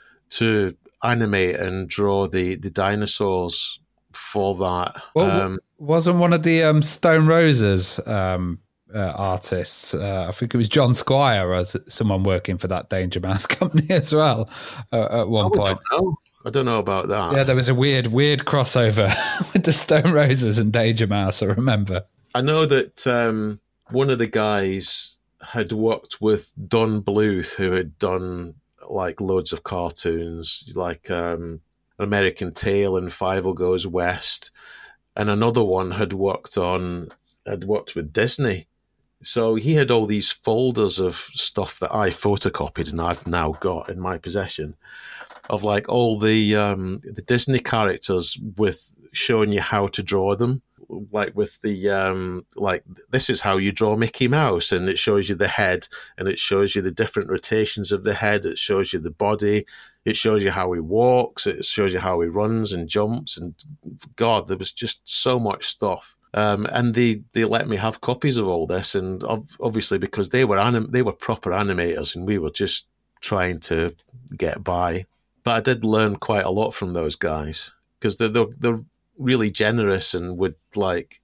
to animate and draw the the dinosaurs for that. Well, um, wasn't one of the um, Stone Roses um, uh, artists? Uh, I think it was John Squire, or someone working for that Danger Mouse company as well uh, at one I point. don't know. I don't know about that. Yeah, there was a weird, weird crossover with the Stone Roses and Danger Mouse. I remember. I know that um, one of the guys had worked with Don Bluth, who had done like loads of cartoons, like um, American Tail and Five Goes West, and another one had worked on had worked with Disney. So he had all these folders of stuff that I photocopied and I've now got in my possession, of like all the um, the Disney characters with showing you how to draw them, like with the um, like this is how you draw Mickey Mouse, and it shows you the head, and it shows you the different rotations of the head, it shows you the body, it shows you how he walks, it shows you how he runs and jumps, and God, there was just so much stuff. Um, and they, they let me have copies of all this, and ob- obviously because they were anim- they were proper animators, and we were just trying to get by. But I did learn quite a lot from those guys, because they're, they're they're really generous and would like,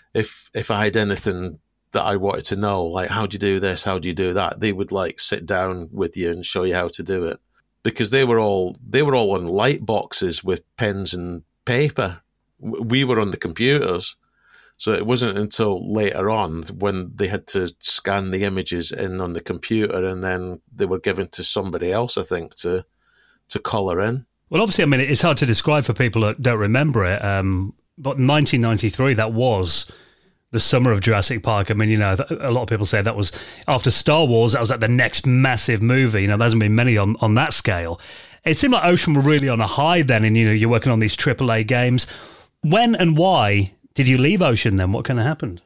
if if I had anything that I wanted to know, like how do you do this, how do you do that, they would like sit down with you and show you how to do it, because they were all they were all on light boxes with pens and paper. We were on the computers. So it wasn't until later on when they had to scan the images in on the computer, and then they were given to somebody else, I think, to to colour in. Well, obviously, I mean, it's hard to describe for people that don't remember it. Um, but nineteen ninety-three, that was the summer of Jurassic Park. I mean, you know, a lot of people say that was after Star Wars, that was like the next massive movie. You know, there hasn't been many on, on that scale. It seemed like Ocean were really on a high then, and, you know, you're working on these triple A games. When and why did you leave Ocean then? What kind of happened?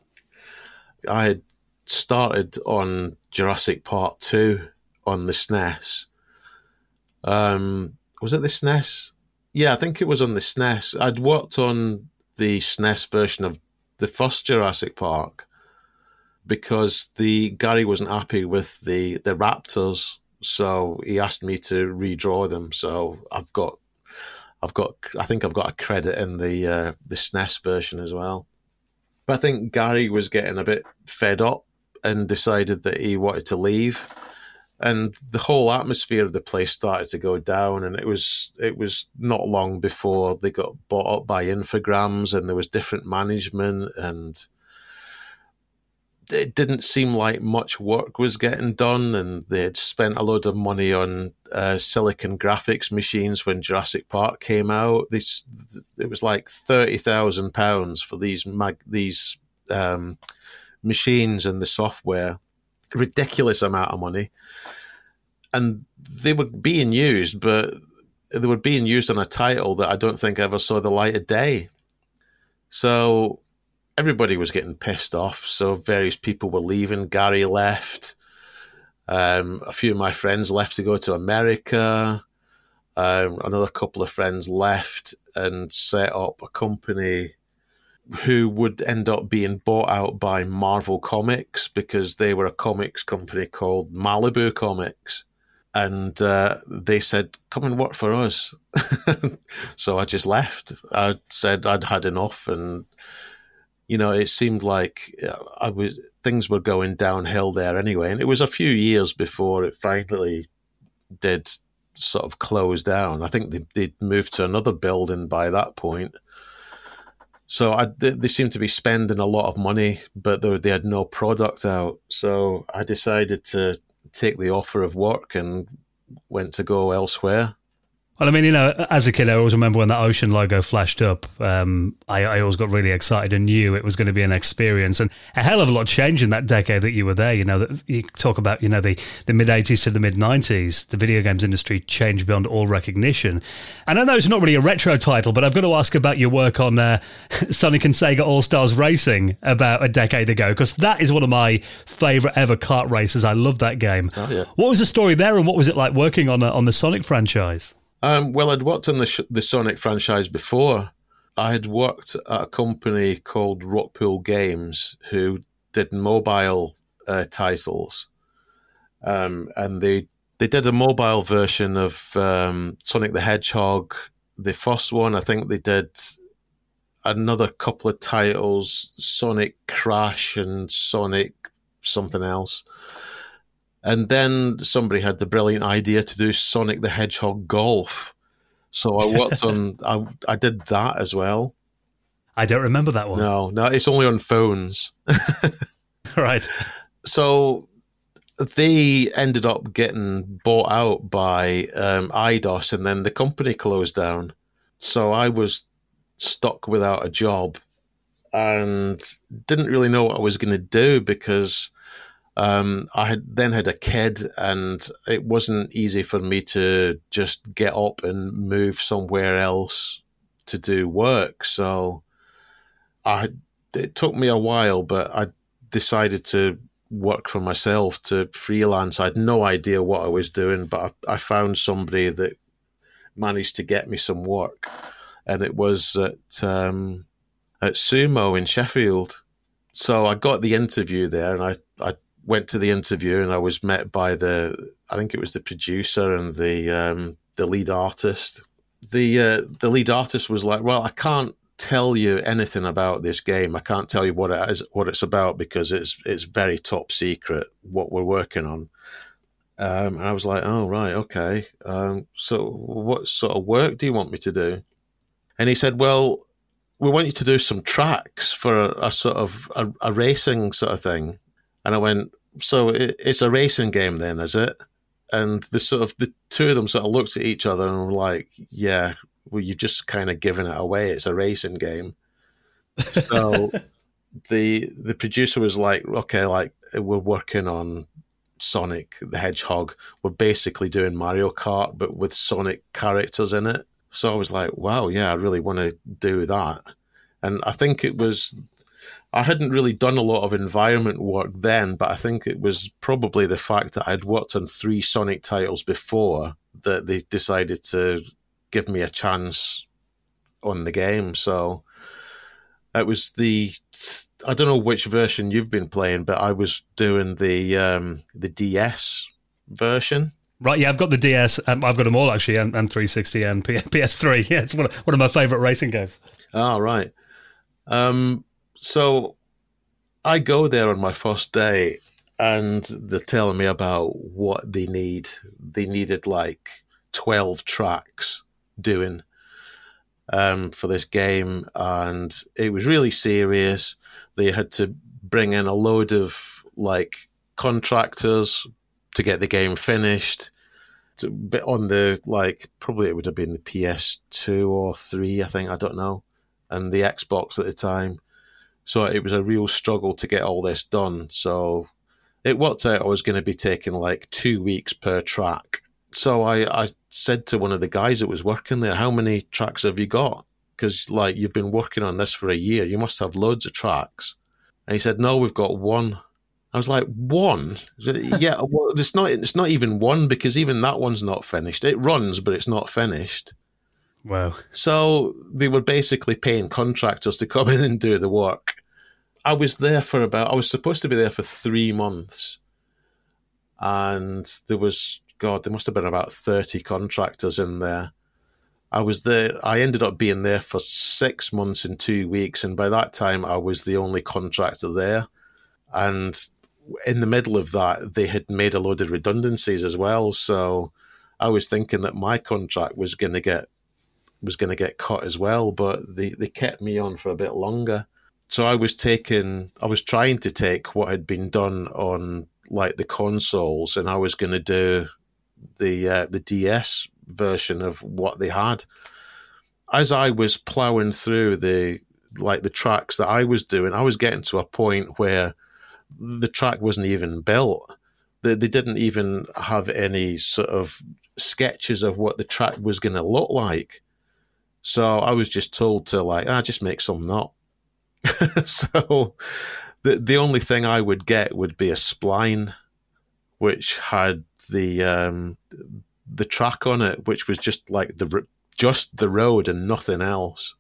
I had started on Jurassic Park two on the S N E S. Um, was it the S N E S? Yeah, I think it was on the S N E S. I'd worked on the S N E S version of the first Jurassic Park because the Gary wasn't happy with the, the raptors, so he asked me to redraw them. So I've got I've got, I think I've got a credit in the uh, the S N E S version as well. But I think Gary was getting a bit fed up and decided that he wanted to leave. And the whole atmosphere of the place started to go down, and it was it was not long before they got bought up by Infogrames, and there was different management, and it didn't seem like much work was getting done, and they had spent a load of money on uh, Silicon graphics machines when Jurassic Park came out. This it was like thirty thousand pounds for these mag- these um, machines and the software, ridiculous amount of money. And they were being used, but they were being used on a title that I don't think ever saw the light of day. So everybody was getting pissed off. So various people were leaving. Gary left. Um, a few of my friends left to go to America. Um, another couple of friends left and set up a company who would end up being bought out by Marvel Comics, because they were a comics company called Malibu Comics. And uh, they said, come and work for us. So I just left. I said I'd had enough. And, you know, it seemed like I was things were going downhill there anyway. And it was a few years before it finally did sort of close down. I think they, they'd moved to another building by that point. So I, they, they seemed to be spending a lot of money, but they, they had no product out. So I decided to take the offer of work and went to go elsewhere. Well, I mean, you know, as a kid, I always remember when that Ocean logo flashed up. Um, I, I always got really excited and knew it was going to be an experience. And a hell of a lot changed in that decade that you were there. You know, that you talk about, you know, the, the mid-eighties to the mid-nineties, the video games industry changed beyond all recognition. And I know it's not really a retro title, but I've got to ask about your work on uh, Sonic and Sega All-Stars Racing about a decade ago, because that is one of my favourite ever kart races. I love that game. Oh, yeah. What was the story there, and what was it like working on uh, on the Sonic franchise? Um, well, I'd worked on the sh- the Sonic franchise before. I had worked at a company called Rockpool Games, who did mobile uh, titles, um, and they they did a mobile version of um, Sonic the Hedgehog. The first one, I think they did another couple of titles, Sonic Crash and Sonic something else. And then somebody had the brilliant idea to do Sonic the Hedgehog Golf. So I worked on, I, I did that as well. I don't remember that one. No, no, it's only on phones. Right. So they ended up getting bought out by um, Eidos, and then the company closed down. So I was stuck without a job and didn't really know what I was going to do, because Um, I had then had a kid, and it wasn't easy for me to just get up and move somewhere else to do work. So I it took me a while, but I decided to work for myself, to freelance. I had no idea what I was doing, but I, I found somebody that managed to get me some work, and it was at um, at Sumo in Sheffield. So I got the interview there, and I, I went to the interview, and I was met by the, I think it was the producer and the um, the lead artist. The uh, the lead artist was like, "Well, I can't tell you anything about this game. I can't tell you what it is, what it's about, because it's it's very top secret what we're working on." Um, and I was like, "Oh, right, okay. Um, so what sort of work do you want me to do?" And he said, "Well, we want you to do some tracks for a, a sort of a, a racing sort of thing." And I went, "So it, it's a racing game then, is it?" And the sort of the two of them sort of looked at each other and were like, "Yeah, well, you've just kind of given it away. It's a racing game." So the the producer was like, "Okay, like we're working on Sonic the Hedgehog. We're basically doing Mario Kart, but with Sonic characters in it." So I was like, "Wow, yeah, I really want to do that." And I think it was, I hadn't really done a lot of environment work then, but I think it was probably the fact that I'd worked on three Sonic titles before that they decided to give me a chance on the game. So it was the, I don't know which version you've been playing, but I was doing the um, the D S version. Right, yeah, I've got the D S. Um, I've got them all, actually, and, and three sixty and P S three. Yeah, it's one of, one of my favourite racing games. Oh, right. Um, so I go there on my first day, and they're telling me about what they need. They needed like twelve tracks doing um, for this game, and it was really serious. They had to bring in a load of like contractors to get the game finished. To, bit on the like, probably it would have been the P S two or three, I think, I don't know, and the Xbox at the time. So it was a real struggle to get all this done. So it worked out I was going to be taking like two weeks per track. So I, I said to one of the guys that was working there, how many tracks have you got? Because like, you've been working on this for a year. You must have loads of tracks. And he said, no, we've got one. I was like, one? Yeah, well, it's not, it's not even one, because even that one's not finished. It runs, but it's not finished. Wow. So they were basically paying contractors to come in and do the work. I was there for about, I was supposed to be there for three months. And there was, God, there must have been about thirty contractors in there. I was there, I ended up being there for six months and two weeks. And by that time, I was the only contractor there. And in the middle of that, they had made a load of redundancies as well. So I was thinking that my contract was going to get was going to get cut as well, but they, they kept me on for a bit longer. So I was taking, I was trying to take what had been done on like the consoles, and I was going to do the uh, the D S version of what they had. As I was plowing through the like the tracks that I was doing, I was getting to a point where the track wasn't even built. They, they didn't even have any sort of sketches of what the track was going to look like. So I was just told to like, ah, just make something up. So the the only thing I would get would be a spline, which had the um, the track on it, which was just like the just the road and nothing else.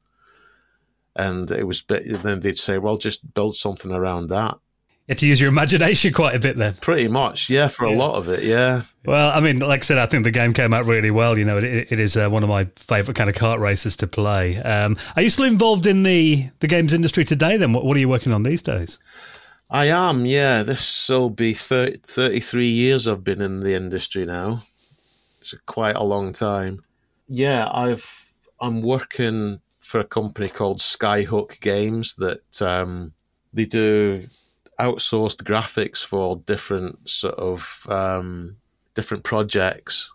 And it was, then they'd say, well, just build something around that. You had to use your imagination quite a bit then. Pretty much, yeah, for yeah. a lot of it, yeah. Well, I mean, like I said, I think the game came out really well. You know, it, it is uh, one of my favourite kind of kart races to play. Um, are you still involved in the, the games industry today then? What, what are you working on these days? I am, yeah. This will be thirty, thirty-three years I've been in the industry now. It's quite a long time. Yeah, I've, I'm working for a company called Skyhook Games that um, they do outsourced graphics for different sort of um, different projects,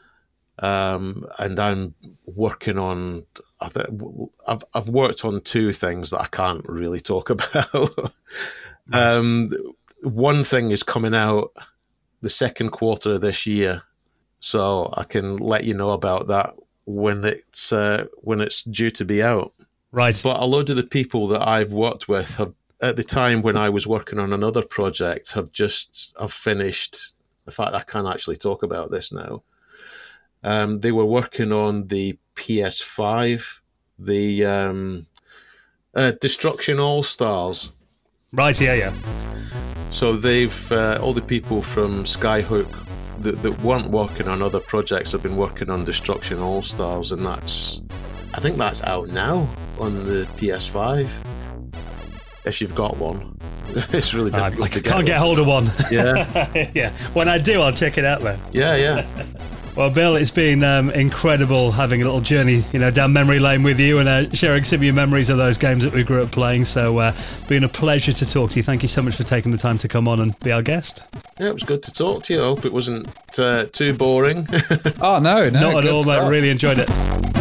um, and I'm working on. I th- I've I've worked on two things that I can't really talk about. um, one thing is coming out the second quarter of this year, so I can let you know about that when it's uh, when it's due to be out. Right. But a load of the people that I've worked with have, at the time when I was working on another project, have just have finished. In fact, I can't actually talk about this now. Um, they were working on the P S five, the um, uh, Destruction All Stars. Right, yeah, yeah. So they've uh, all the people from Skyhook that, that weren't working on other projects have been working on Destruction All Stars, and that's, I think that's out now on the P S five. If you've got one, it's really difficult I, I to get. can't one. get hold of one. Yeah, yeah. When I do, I'll check it out then. yeah, yeah. Well, Bill, it's been um, incredible having a little journey, you know, down memory lane with you and uh, sharing some of your memories of those games that we grew up playing. So, uh, been a pleasure to talk to you. Thank you so much for taking the time to come on and be our guest. Yeah, it was good to talk to you. I hope it wasn't uh, too boring. Oh no, no, Not at good all, stuff. mate. Really enjoyed it.